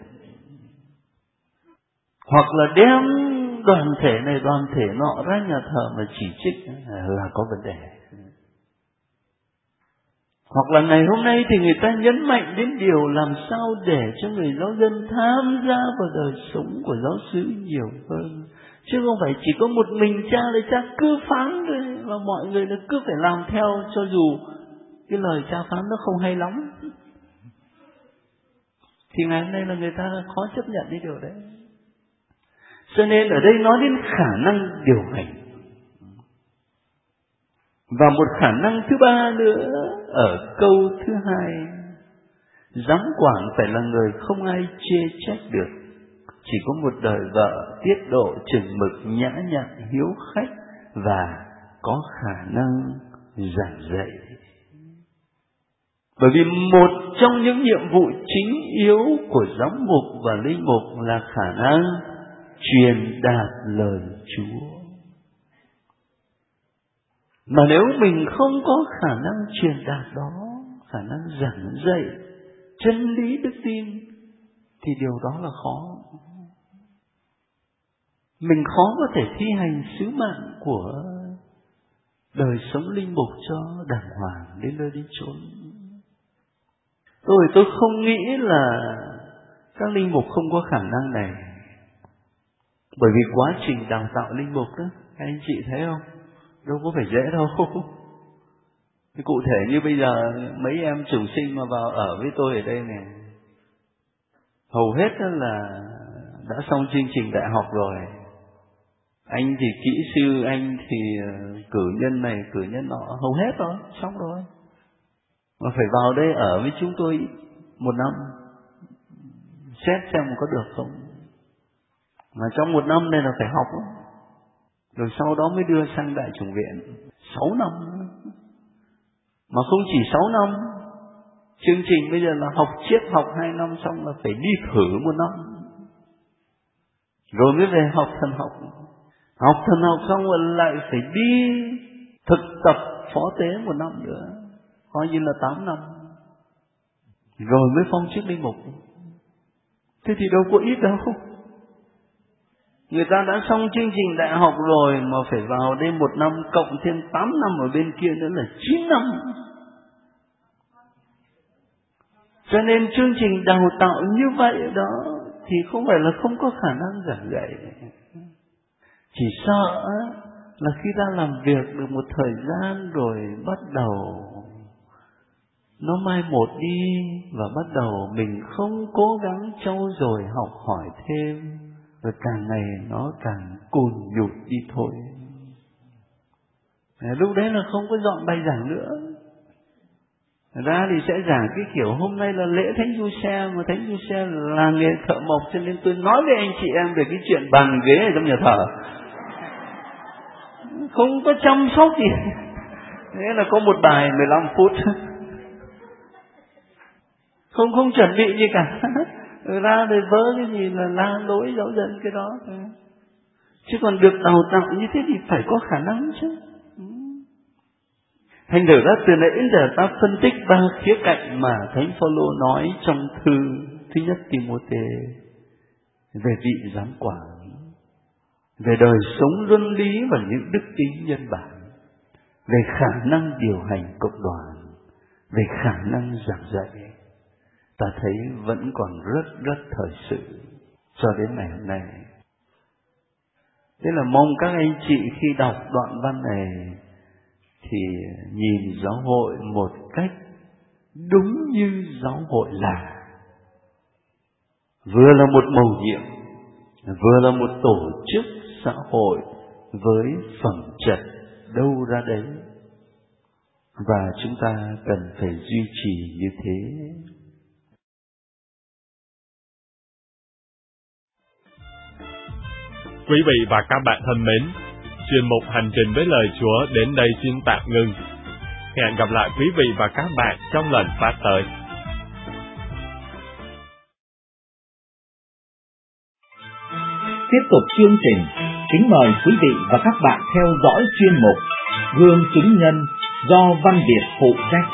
Hoặc là đem đoàn thể này đoàn thể nọ ra nhà thờ mà chỉ trích là có vấn đề. Hoặc là ngày hôm nay thì người ta nhấn mạnh đến điều làm sao để cho người giáo dân tham gia vào đời sống của giáo xứ nhiều hơn. Chứ không phải chỉ có một mình cha là cha cứ phán thôi, và mọi người nó cứ phải làm theo cho dù cái lời cha phán nó không hay lắm. Thì ngày hôm nay là người ta khó chấp nhận cái điều đấy. Cho nên ở đây nói đến khả năng điều hành. Và một khả năng thứ ba nữa ở câu thứ hai, giám quản phải là người không ai chê trách được, chỉ có một đời vợ tiết độ chừng mực, nhã nhặn, hiếu khách và có khả năng giảng dạy. Bởi vì một trong những nhiệm vụ chính yếu của giám mục và linh mục là khả năng truyền đạt lời Chúa. Mà nếu mình không có khả năng truyền đạt đó, khả năng giảng dạy chân lý đức tin, thì điều đó là khó. mình khó có thể thi hành sứ mạng của đời sống linh mục cho đàng hoàng đến nơi đến chốn. Tôi tôi không nghĩ là các linh mục không có khả năng này, bởi vì quá trình đào tạo linh mục đó, anh chị thấy không, đâu có phải dễ đâu. Thì cụ thể như bây giờ mấy em chủng sinh mà vào ở với tôi ở đây này, hầu hết là đã xong chương trình đại học rồi. Anh thì kỹ sư, anh thì cử nhân này, cử nhân nọ, hầu hết rồi, xong rồi. Mà phải vào đây ở với chúng tôi một năm, xét xem có được không. Mà trong một năm này là phải học đó. Rồi sau đó mới đưa sang đại chủng viện, sáu năm. Mà không chỉ sáu năm, chương trình bây giờ là học triết học hai năm, xong là phải đi thử một năm, rồi mới về học thần học. Học thần học xong rồi lại phải đi thực tập phó tế một năm nữa, coi như là tám năm, rồi mới phong chức linh mục. Thế thì đâu có ít đâu. Người ta đã xong chương trình đại học rồi mà phải vào đây một năm, cộng thêm tám năm ở bên kia nữa là chín năm. Cho nên chương trình đào tạo như vậy đó thì không phải là không có khả năng giảng dạy. Chỉ sợ là khi ta làm việc được một thời gian rồi bắt đầu nó mai một đi, và bắt đầu mình không cố gắng trau dồi học hỏi thêm, rồi càng ngày nó càng cùn nhụt đi thôi. Lúc đấy là không có dọn bài giảng nữa. Ra thì sẽ giảng cái kiểu hôm nay là lễ Thánh Giuse, mà Thánh Giuse là nghề thợ mộc, cho nên tôi nói với anh chị em về cái chuyện bàn ghế ở trong nhà thờ. Không có chăm sóc gì. Nghĩa là có một bài mười lăm phút. Không không chuẩn bị gì cả. Ra rồi vớ cái gì là la lối giáo dân cái đó. Chứ còn được đào tạo như thế thì phải có khả năng chứ. Thành thử ra từ nãy đến giờ ta phân tích ba khía cạnh mà Thánh Phaolô nói trong thư thứ nhất Ti-mô-thê, về vị giám quản, về đời sống luân lý và những đức tính nhân bản, về khả năng điều hành cộng đoàn, về khả năng giảng dạy. Ta thấy vẫn còn rất rất thời sự cho đến ngày hôm nay. Thế là mong các anh chị khi đọc đoạn văn này thì nhìn giáo hội một cách đúng như giáo hội là, vừa là một mầu nhiệm, vừa là một tổ chức xã hội với phẩm chất đâu ra đấy, và chúng ta cần phải duy trì như thế. Quý vị và các bạn thân mến, chuyên mục Hành trình với lời Chúa đến đây xin tạm ngưng. Hẹn gặp lại quý vị và các bạn trong lần phát tới. Tiếp tục chương trình, kính mời quý vị và các bạn theo dõi chuyên mục Gương chứng nhân do Văn Việt phụ trách.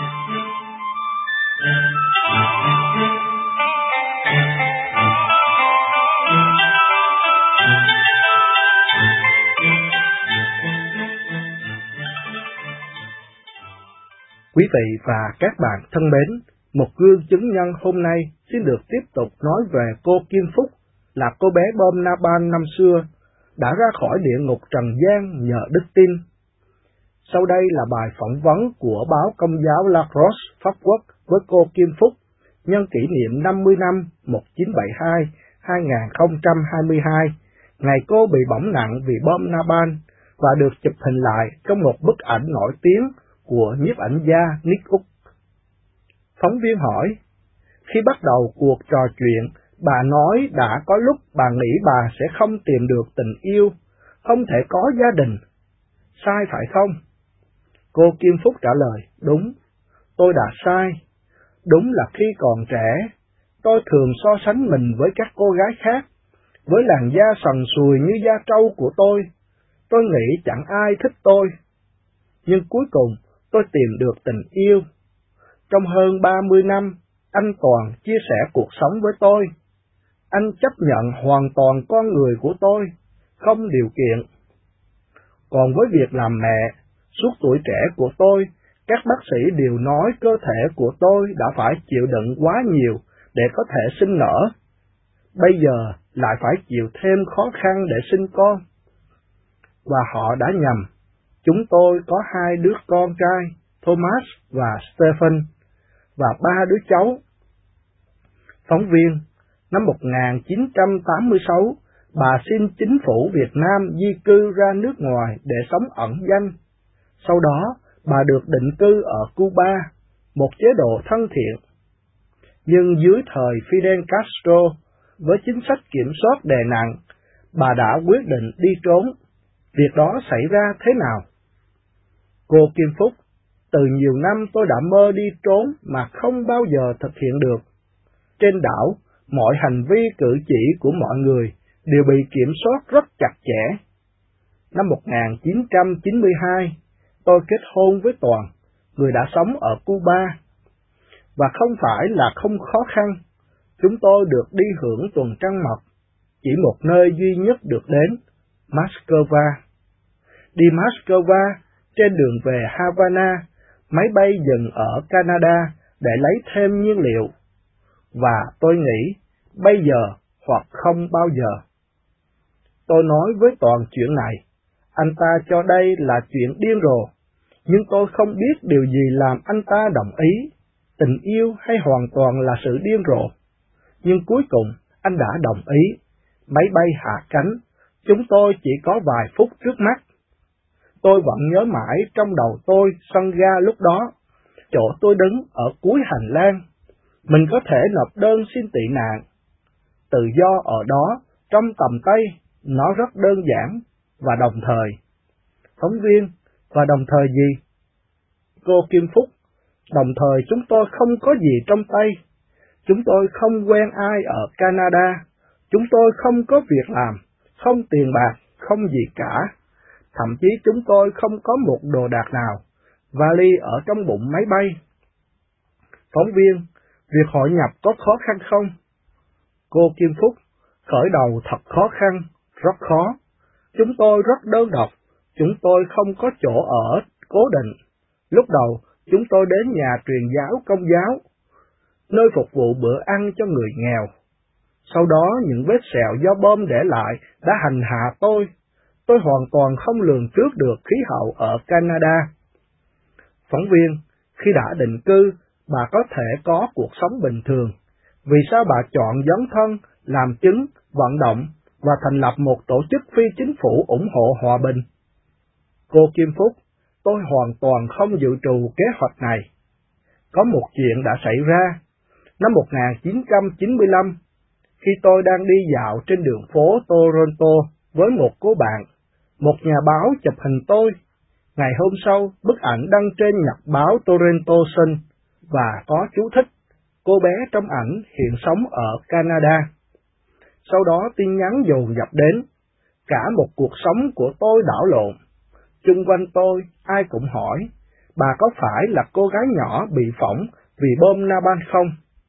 Quý vị và các bạn thân mến, một gương chứng nhân hôm nay xin được tiếp tục nói về cô Kim Phúc, là cô bé bom Na-ban năm xưa, đã ra khỏi địa ngục trần gian nhờ đức tin. Sau đây là bài phỏng vấn của báo Công giáo La Crosse Pháp Quốc với cô Kim Phúc nhân kỷ niệm năm mươi năm một nghìn chín trăm bảy mươi hai đến hai nghìn không trăm hai mươi hai, ngày cô bị bỏng nặng vì bom Na-ban, và được chụp hình lại trong một bức ảnh nổi tiếng của nhiếp ảnh gia Nick Úc. Phóng viên hỏi, khi bắt đầu cuộc trò chuyện, bà nói đã có lúc bà nghĩ bà sẽ không tìm được tình yêu, không thể có gia đình. Sai phải không? Cô Kim Phúc trả lời, đúng, tôi đã sai. Đúng là khi còn trẻ, tôi thường so sánh mình với các cô gái khác, với làn da sần sùi như da trâu của tôi. Tôi nghĩ chẳng ai thích tôi. Nhưng cuối cùng, tôi tìm được tình yêu. Trong hơn ba mươi năm, anh Toàn chia sẻ cuộc sống với tôi. Anh chấp nhận hoàn toàn con người của tôi, không điều kiện. Còn với việc làm mẹ, suốt tuổi trẻ của tôi, các bác sĩ đều nói cơ thể của tôi đã phải chịu đựng quá nhiều để có thể sinh nở. Bây giờ lại phải chịu thêm khó khăn để sinh con. Và họ đã nhầm. Chúng tôi có hai đứa con trai, Thomas và Stephen, và ba đứa cháu. Phóng viên, năm một nghìn chín trăm tám mươi sáu, bà xin chính phủ Việt Nam di cư ra nước ngoài để sống ẩn danh. Sau đó, bà được định cư ở Cuba, một chế độ thân thiện. Nhưng dưới thời Fidel Castro, với chính sách kiểm soát đè nặng, bà đã quyết định đi trốn. Việc đó xảy ra thế nào? Cô Kim Phúc, từ nhiều năm tôi đã mơ đi trốn mà không bao giờ thực hiện được. Trên đảo, mọi hành vi cử chỉ của mọi người đều bị kiểm soát rất chặt chẽ. Năm một nghìn chín trăm chín mươi hai, tôi kết hôn với Toàn, người đã sống ở Cuba. Và không phải là không khó khăn, chúng tôi được đi hưởng tuần trăng mật, chỉ một nơi duy nhất được đến, Moscow. Đi Moscow, trên đường về Havana, máy bay dừng ở Canada để lấy thêm nhiên liệu. Và tôi nghĩ, bây giờ hoặc không bao giờ. Tôi nói với Toàn chuyện này, anh ta cho đây là chuyện điên rồ, nhưng tôi không biết điều gì làm anh ta đồng ý, tình yêu hay hoàn toàn là sự điên rồ. Nhưng cuối cùng, anh đã đồng ý. Máy bay hạ cánh, chúng tôi chỉ có vài phút trước mắt. Tôi vẫn nhớ mãi trong đầu tôi sân ga lúc đó, chỗ tôi đứng ở cuối hành lang. Mình có thể nộp đơn xin tị nạn. Tự do ở đó, trong tầm tay, nó rất đơn giản và đồng thời. Phóng viên, và đồng thời gì? Cô Kim Phúc, đồng thời chúng tôi không có gì trong tay. Chúng tôi không quen ai ở Canada. Chúng tôi không có việc làm, không tiền bạc, không gì cả. Thậm chí chúng tôi không có một đồ đạc nào, vali ở trong bụng máy bay. Phóng viên, việc hội nhập có khó khăn không? Cô Kim Phúc, khởi đầu thật khó khăn, rất khó. Chúng tôi rất đơn độc, chúng tôi không có chỗ ở cố định. Lúc đầu, chúng tôi đến nhà truyền giáo Công giáo, nơi phục vụ bữa ăn cho người nghèo. Sau đó, những vết sẹo do bom để lại đã hành hạ tôi. Tôi hoàn toàn không lường trước được khí hậu ở Canada. Phóng viên, khi đã định cư, bà có thể có cuộc sống bình thường. Vì sao bà chọn dấn thân, làm chứng, vận động và thành lập một tổ chức phi chính phủ ủng hộ hòa bình? Cô Kim Phúc, tôi hoàn toàn không dự trù kế hoạch này. Có một chuyện đã xảy ra. Năm một nghìn chín trăm chín mươi lăm, khi tôi đang đi dạo trên đường phố Toronto với một cô bạn, một nhà báo chụp hình tôi. Ngày hôm sau, bức ảnh đăng trên nhật báo Toronto Sun và có chú thích, cô bé trong ảnh hiện sống ở Canada. Sau đó tin nhắn dồn dập đến, cả một cuộc sống của tôi đảo lộn. Chung quanh tôi, ai cũng hỏi, bà có phải là cô gái nhỏ bị phỏng vì bom Napalm không?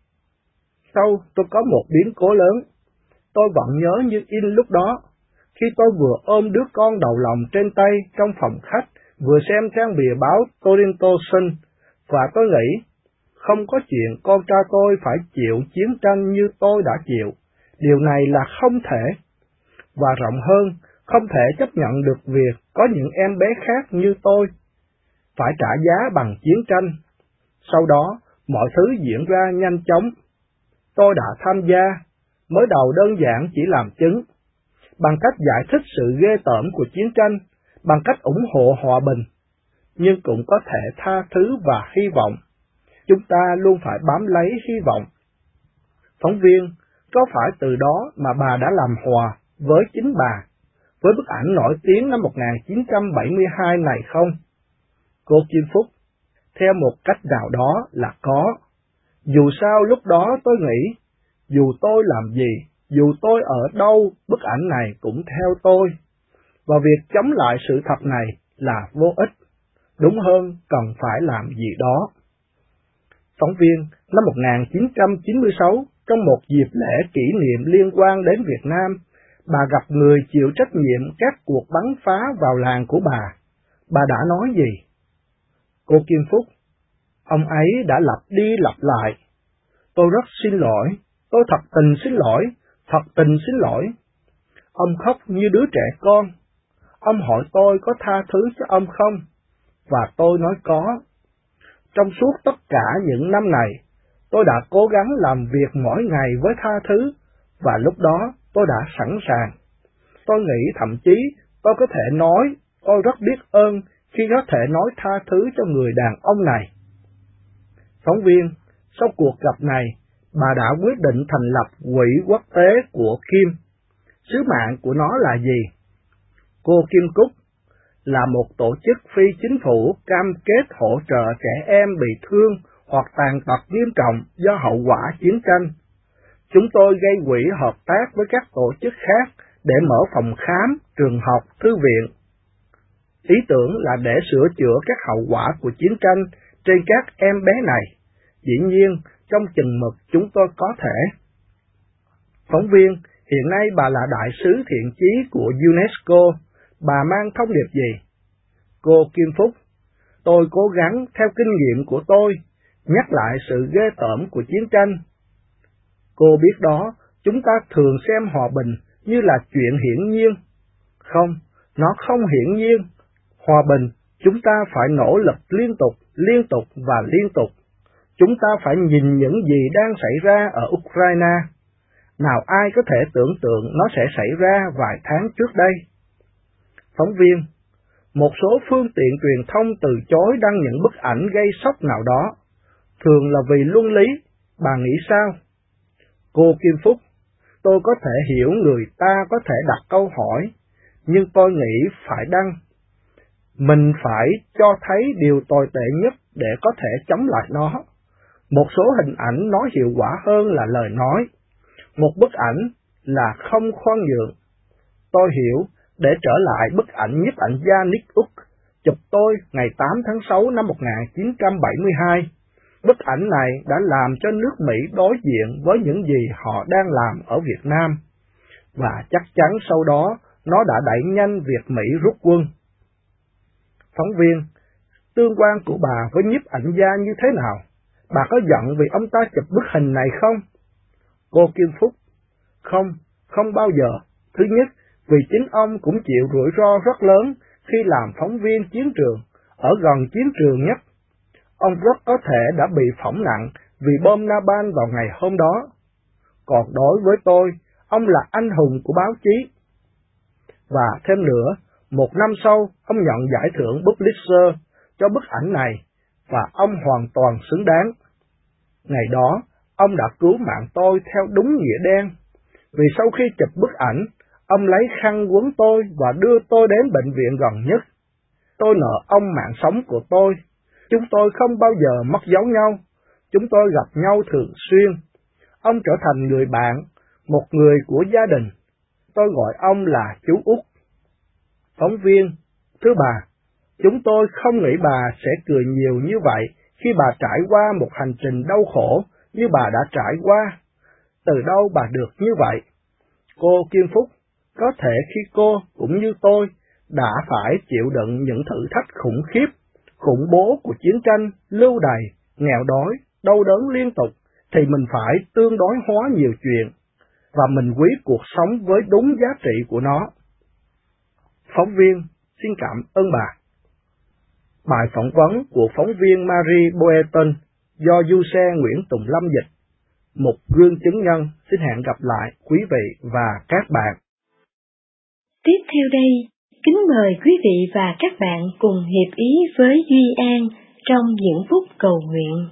Sau, tôi có một biến cố lớn. Tôi vẫn nhớ như in lúc đó, khi tôi vừa ôm đứa con đầu lòng trên tay trong phòng khách, vừa xem trang bìa báo Toronto Sun, và tôi nghĩ, không có chuyện con trai tôi phải chịu chiến tranh như tôi đã chịu. Điều này là không thể. Và rộng hơn, không thể chấp nhận được việc có những em bé khác như tôi phải trả giá bằng chiến tranh. Sau đó, mọi thứ diễn ra nhanh chóng. Tôi đã tham gia, mới đầu đơn giản chỉ làm chứng, bằng cách giải thích sự ghê tởm của chiến tranh, bằng cách ủng hộ hòa bình, nhưng cũng có thể tha thứ và hy vọng. Chúng ta luôn phải bám lấy hy vọng. Phóng viên, có phải từ đó mà bà đã làm hòa với chính bà, với bức ảnh nổi tiếng năm một nghìn chín trăm bảy mươi hai này không? Cô Kim Phúc, theo một cách nào đó là có. Dù sao lúc đó tôi nghĩ, dù tôi làm gì, dù tôi ở đâu, bức ảnh này cũng theo tôi. Và việc chống lại sự thật này là vô ích. Đúng hơn, cần phải làm gì đó. Phóng viên, năm một nghìn chín trăm chín mươi sáu, trong một dịp lễ kỷ niệm liên quan đến Việt Nam, bà gặp người chịu trách nhiệm các cuộc bắn phá vào làng của bà, bà đã nói gì? Cô Kim Phúc: Ông ấy đã lặp đi lặp lại: Tôi rất xin lỗi, tôi thật tình xin lỗi, thật tình xin lỗi. Ông khóc như đứa trẻ con. Ông hỏi tôi có tha thứ cho ông không? Và tôi nói có. Trong suốt tất cả những năm này, tôi đã cố gắng làm việc mỗi ngày với tha thứ, và lúc đó tôi đã sẵn sàng. Tôi nghĩ thậm chí tôi có thể nói tôi rất biết ơn khi có thể nói tha thứ cho người đàn ông này. Phóng viên: Sau cuộc gặp này, bà đã quyết định thành lập Quỹ Quốc tế của Kim. Sứ mạng của nó là gì? Cô Kim Cúc: Là một tổ chức phi chính phủ cam kết hỗ trợ trẻ em bị thương hoặc tàn tật nghiêm trọng do hậu quả chiến tranh. Chúng tôi gây quỹ hợp tác với các tổ chức khác để mở phòng khám, trường học, thư viện. Ý tưởng là để sửa chữa các hậu quả của chiến tranh trên các em bé này. Dĩ nhiên, trong chừng mực chúng tôi có thể. Phóng viên: Hiện nay bà là đại sứ thiện chí của UNESCO, bà mang thông điệp gì? Cô Kim Phúc: Tôi cố gắng theo kinh nghiệm của tôi, nhắc lại sự ghê tởm của chiến tranh. Cô biết đó, chúng ta thường xem hòa bình như là chuyện hiển nhiên. Không, nó không hiển nhiên. Hòa bình, chúng ta phải nỗ lực liên tục, liên tục và liên tục. Chúng ta phải nhìn những gì đang xảy ra ở Ukraine. Nào ai có thể tưởng tượng nó sẽ xảy ra vài tháng trước đây? Phóng viên: Một số phương tiện truyền thông từ chối đăng những bức ảnh gây sốc nào đó, thường là vì luân lý, bà nghĩ sao? Cô Kim Phúc: Tôi có thể hiểu người ta có thể đặt câu hỏi, nhưng tôi nghĩ phải đăng. Mình phải cho thấy điều tồi tệ nhất để có thể chống lại nó. Một số hình ảnh nói hiệu quả hơn là lời nói. Một bức ảnh là không khoan nhượng. Tôi hiểu, để trở lại bức ảnh nhiếp ảnh gia Nick Úc chụp tôi ngày tám tháng sáu năm một nghìn chín trăm bảy mươi hai. Bức ảnh này đã làm cho nước Mỹ đối diện với những gì họ đang làm ở Việt Nam, và chắc chắn sau đó nó đã đẩy nhanh việc Mỹ rút quân. Phóng viên: Tương quan của bà với nhiếp ảnh gia như thế nào? Bà có giận vì ông ta chụp bức hình này không? Cô Kim Phúc: Không, không bao giờ. Thứ nhất, vì chính ông cũng chịu rủi ro rất lớn khi làm phóng viên chiến trường, ở gần chiến trường nhất. Ông rất có thể đã bị phỏng nặng vì bom napalm vào ngày hôm đó. Còn đối với tôi, ông là anh hùng của báo chí. Và thêm nữa, một năm sau, ông nhận giải thưởng Pulitzer cho bức ảnh này, và ông hoàn toàn xứng đáng. Ngày đó, ông đã cứu mạng tôi theo đúng nghĩa đen, vì sau khi chụp bức ảnh, ông lấy khăn quấn tôi và đưa tôi đến bệnh viện gần nhất. Tôi nợ ông mạng sống của tôi. Chúng tôi không bao giờ mất dấu nhau. Chúng tôi gặp nhau thường xuyên. Ông trở thành người bạn, một người của gia đình. Tôi gọi ông là chú Út. Phóng viên: Thưa bà, chúng tôi không nghĩ bà sẽ cười nhiều như vậy khi bà trải qua một hành trình đau khổ như bà đã trải qua. Từ đâu bà được như vậy? Cô Kim Phúc: Có thể khi cô, cũng như tôi, đã phải chịu đựng những thử thách khủng khiếp, khủng bố của chiến tranh, lưu đày, nghèo đói, đau đớn liên tục, thì mình phải tương đối hóa nhiều chuyện, và mình quý cuộc sống với đúng giá trị của nó. Phóng viên: Xin cảm ơn bà. Bài phỏng vấn của phóng viên Marie Boeton do du xe Nguyễn Tùng Lâm dịch. Một gương chứng nhân. Xin hẹn gặp lại quý vị và các bạn. Tiếp theo đây, kính mời quý vị và các bạn cùng hiệp ý với Duy An trong những phút cầu nguyện.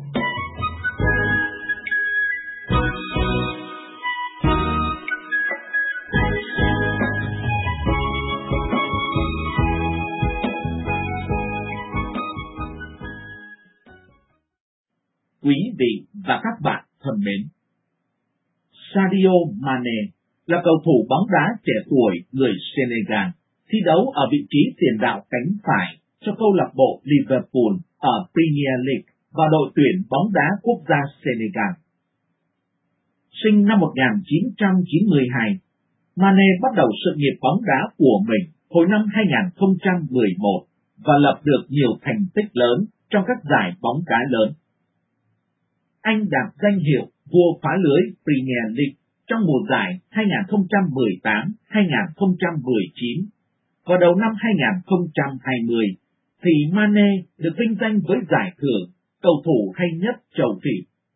Quý vị và các bạn thân mến, Sadio Mane là cầu thủ bóng đá trẻ tuổi người Senegal, thi đấu ở vị trí tiền đạo cánh phải cho câu lạc bộ Liverpool ở Premier League và đội tuyển bóng đá quốc gia Senegal. Sinh năm một nghìn chín trăm chín mươi hai, Mane bắt đầu sự nghiệp bóng đá của mình hồi năm hai không một một và lập được nhiều thành tích lớn trong các giải bóng đá lớn. Anh đạt danh hiệu vua phá lưới Premier League trong mùa giải hai không một tám hai không một chín, và đầu năm hai không hai không thì Mane được vinh danh với giải thưởng cầu thủ hay nhất châu Phi.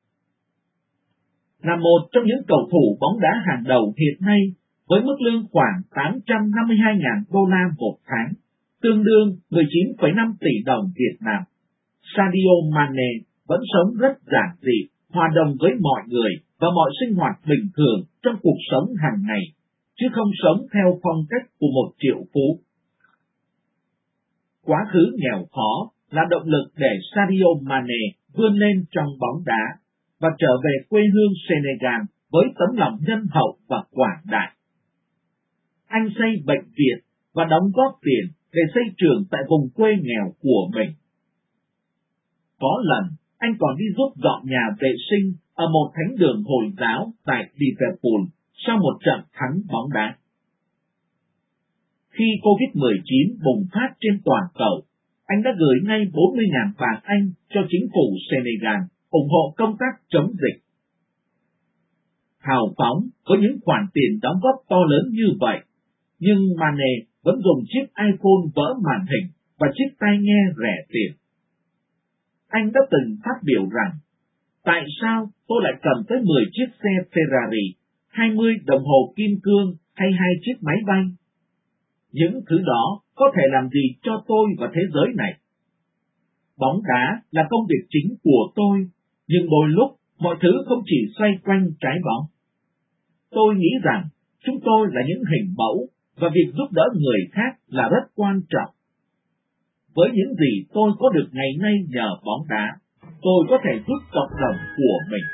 Là một trong những cầu thủ bóng đá hàng đầu hiện nay, với mức lương khoảng tám trăm năm mươi hai nghìn đô la một tháng, tương đương mười chín phẩy năm tỷ đồng Việt Nam, Sadio Mane vẫn sống rất giản dị, hòa đồng với mọi người và mọi sinh hoạt bình thường trong cuộc sống hàng ngày, chứ không sống theo phong cách của một triệu phú. Quá khứ nghèo khó là động lực để Sadio Mane vươn lên trong bóng đá và trở về quê hương Senegal với tấm lòng nhân hậu và quảng đại. Anh xây bệnh viện và đóng góp tiền để xây trường tại vùng quê nghèo của mình. Có lần, anh còn đi giúp dọn nhà vệ sinh ở một thánh đường Hồi giáo tại Liverpool sau một trận thắng bóng đá. Khi covid mười chín bùng phát trên toàn cầu, anh đã gửi ngay bốn mươi nghìn bảng Anh cho chính phủ Senegal ủng hộ công tác chống dịch. Hào phóng với những khoản tiền đóng góp to lớn như vậy, nhưng Mane vẫn dùng chiếc iPhone vỡ màn hình và chiếc tai nghe rẻ tiền. Anh đã từng phát biểu rằng, tại sao tôi lại cần tới mười chiếc xe Ferrari, hai mươi đồng hồ kim cương hay hai chiếc máy bay? Những thứ đó có thể làm gì cho tôi và thế giới này? Bóng đá là công việc chính của tôi, nhưng đôi lúc mọi thứ không chỉ xoay quanh trái bóng. Tôi nghĩ rằng chúng tôi là những hình mẫu và việc giúp đỡ người khác là rất quan trọng. Với những gì tôi có được ngày nay nhờ bóng đá, tôi có thể giúp cộng đồng của mình.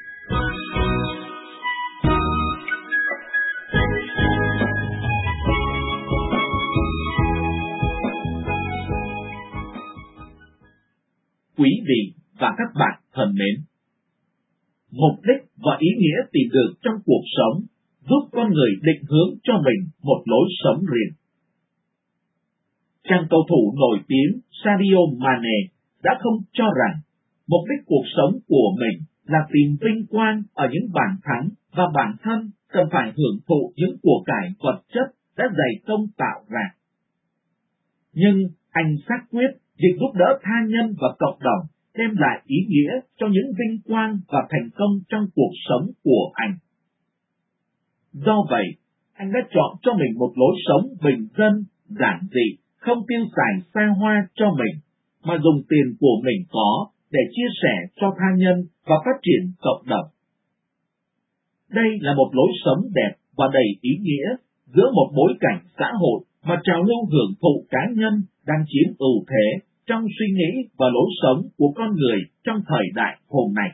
Quý vị và các bạn thân mến, mục đích và ý nghĩa tìm được trong cuộc sống giúp con người định hướng cho mình một lối sống riêng. Chàng cầu thủ nổi tiếng Sadio Mane đã không cho rằng mục đích cuộc sống của mình là tìm vinh quang ở những bàn thắng và bản thân cần phải hưởng thụ những của cải vật chất đã dày công tạo ra. Nhưng anh xác quyết việc giúp đỡ tha nhân và cộng đồng đem lại ý nghĩa cho những vinh quang và thành công trong cuộc sống của anh. Do vậy, anh đã chọn cho mình một lối sống bình dân, giản dị, không tiêu xài xa hoa cho mình, mà dùng tiền của mình có để chia sẻ cho tha nhân và phát triển cộng đồng. Đây là một lối sống đẹp và đầy ý nghĩa giữa một bối cảnh xã hội mà trào lưu hưởng thụ cá nhân đang chiếm ưu thế trong suy nghĩ và lối sống của con người trong thời đại hôm nay.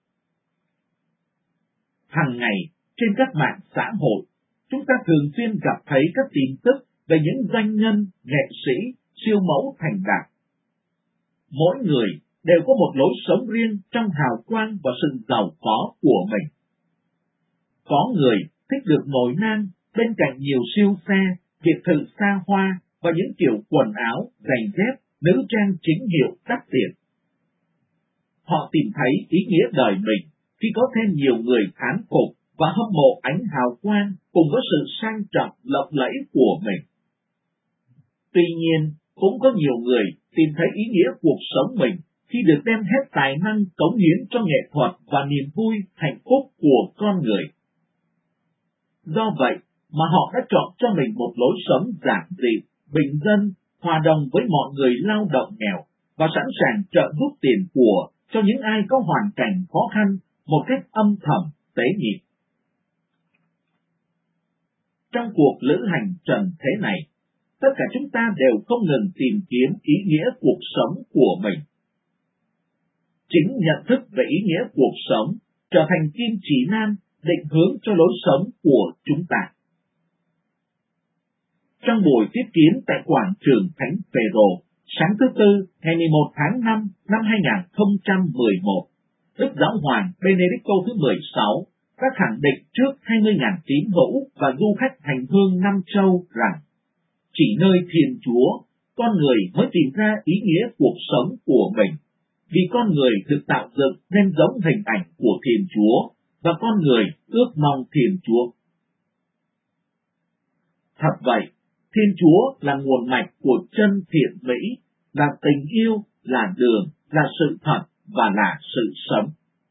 Hàng ngày, trên các mạng xã hội, chúng ta thường xuyên gặp thấy các tin tức về những doanh nhân, nghệ sĩ, siêu mẫu thành đạt. Mỗi người đều có một lối sống riêng trong hào quang và sự giàu có của mình. Có người thích được ngồi ngang bên cạnh nhiều siêu xe, biệt thự xa hoa và những kiểu quần áo, giày dép, nữ trang chính hiệu đắt tiền. Họ tìm thấy ý nghĩa đời mình khi có thêm nhiều người thán phục và hâm mộ ánh hào quang cùng với sự sang trọng lộng lẫy của mình. Tuy nhiên, cũng có nhiều người tìm thấy ý nghĩa cuộc sống mình khi được đem hết tài năng cống hiến cho nghệ thuật và niềm vui, hạnh phúc của con người. Do vậy mà họ đã chọn cho mình một lối sống giản dị, bình dân, hòa đồng với mọi người lao động nghèo và sẵn sàng trợ giúp tiền của cho những ai có hoàn cảnh khó khăn một cách âm thầm, tế nhị. Trong cuộc lữ hành trần thế này, tất cả chúng ta đều không ngừng tìm kiếm ý nghĩa cuộc sống của mình. Chính nhận thức về ý nghĩa cuộc sống trở thành kim chỉ nam định hướng cho lối sống của chúng ta. Trong buổi tiếp kiến tại quảng trường Thánh Phêrô, sáng thứ Tư, ngày mười một tháng năm năm hai nghìn không trăm mười một, Đức Giáo hoàng Benedicto thứ mười sáu đã khẳng định trước hai mươi nghìn tín hữu và du khách hành hương năm châu rằng chỉ nơi Thiên Chúa, con người mới tìm ra ý nghĩa cuộc sống của mình, vì con người được tạo dựng nên giống hình ảnh của Thiên Chúa, và con người ước mong Thiên Chúa. Thật vậy, Thiên Chúa là nguồn mạch của chân thiện mỹ, là tình yêu, là đường, là sự thật và là sự sống.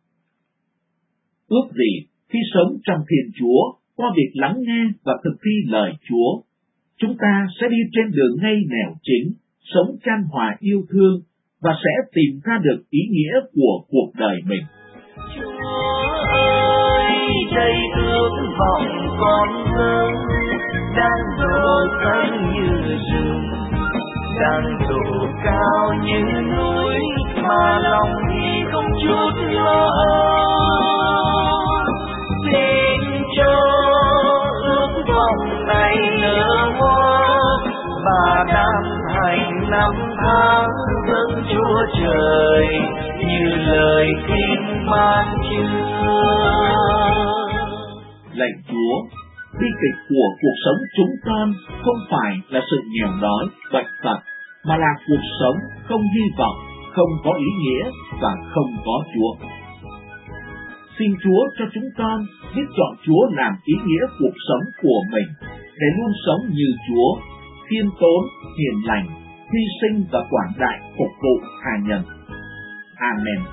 Ước gì khi sống trong Thiên Chúa, qua việc lắng nghe và thực thi lời Chúa, chúng ta sẽ đi trên đường ngay nẻo chính, sống chan hòa yêu thương và sẽ tìm ra được ý nghĩa của cuộc đời mình. Chúa ơi, đây ước vọng con lớn đang đổ xanh như rừng, đang đổ cao như núi, mà lòng thì không chút lo âu. Xin cho ước vọng này nở hoa, và đam hành năm tháng dâng Chúa trời như lời kinh mang chưa. Lạy Chúa, bi kịch của cuộc sống chúng con không phải là sự nghèo đói, bệnh tật, mà là cuộc sống không hy vọng, không có ý nghĩa và không có Chúa. Xin Chúa cho chúng con biết chọn Chúa làm ý nghĩa cuộc sống của mình, để luôn sống như Chúa, khiêm tốn, hiền lành, hy sinh và quảng đại phục vụ tha nhân. Amen.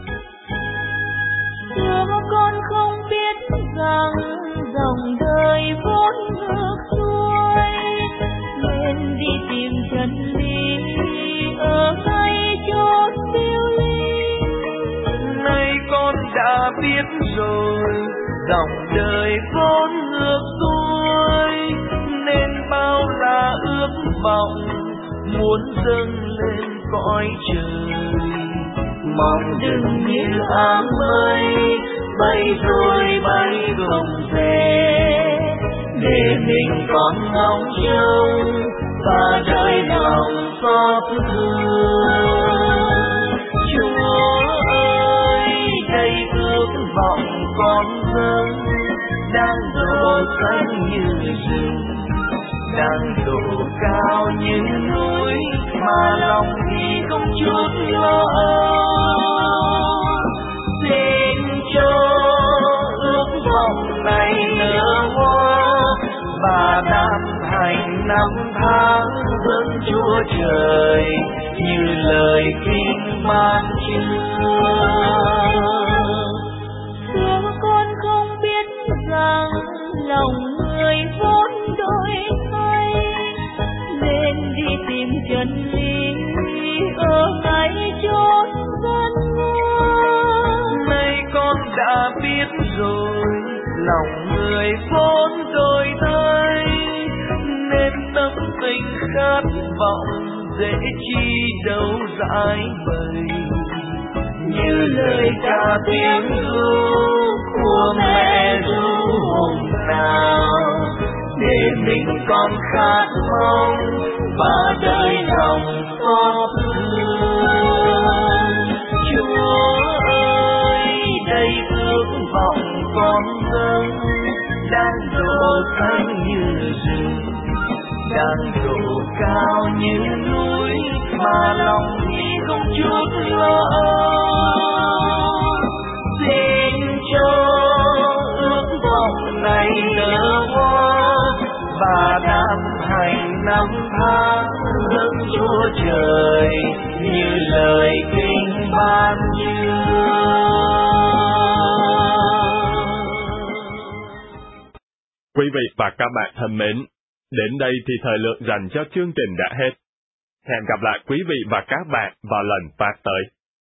Xưa con không biết rằng dòng đời vốn ngược xuôi, nên đi tìm chân lý ở ngay chốn siêu linh. Nay con đã biết rồi, dòng đời vốn ngược xuôi, nên bao là ước vọng muốn dâng lên cõi trời. Mong đừng như áng mây bay rồi bay không về, để mình còn ngóng trông và đời lòng xót thương. Chúa ơi, đây ước vọng con dâng đang đổ xanh như rừng, đang đổ cao như núi, mà lòng thì không chút lo âu. Xin cho ước vọng này nở hoa, và đam hành năm tháng dâng Chúa trời như lời kinh mang chưa. Xưa con không biết rằng lòng người vốn đổi thay, nên đi tìm chân lý ở ngay chốn dân ngôn. Nay con đã biết rồi, lòng người vốn đổi thay, nên tâm tình khát vọng dễ chi đâu giải bày. Như lời ca tiếng ru của mẹ ru hôm nào, để mình còn khát mong và đời lòng xót thương. Chúa ơi, đây ước vọng con dâng đang đổ xanh như rừng, đang đổ cao như núi, mà lòng thì không chút lo âu. Xin cho ước vọng này nở hoa, và đam hành năm tháng dâng Chúa trời như lời kinh ban chưa. Quý vị và các bạn thân mến, đến đây thì thời lượng dành cho chương trình đã hết. Hẹn gặp lại quý vị và các bạn vào lần phát tới.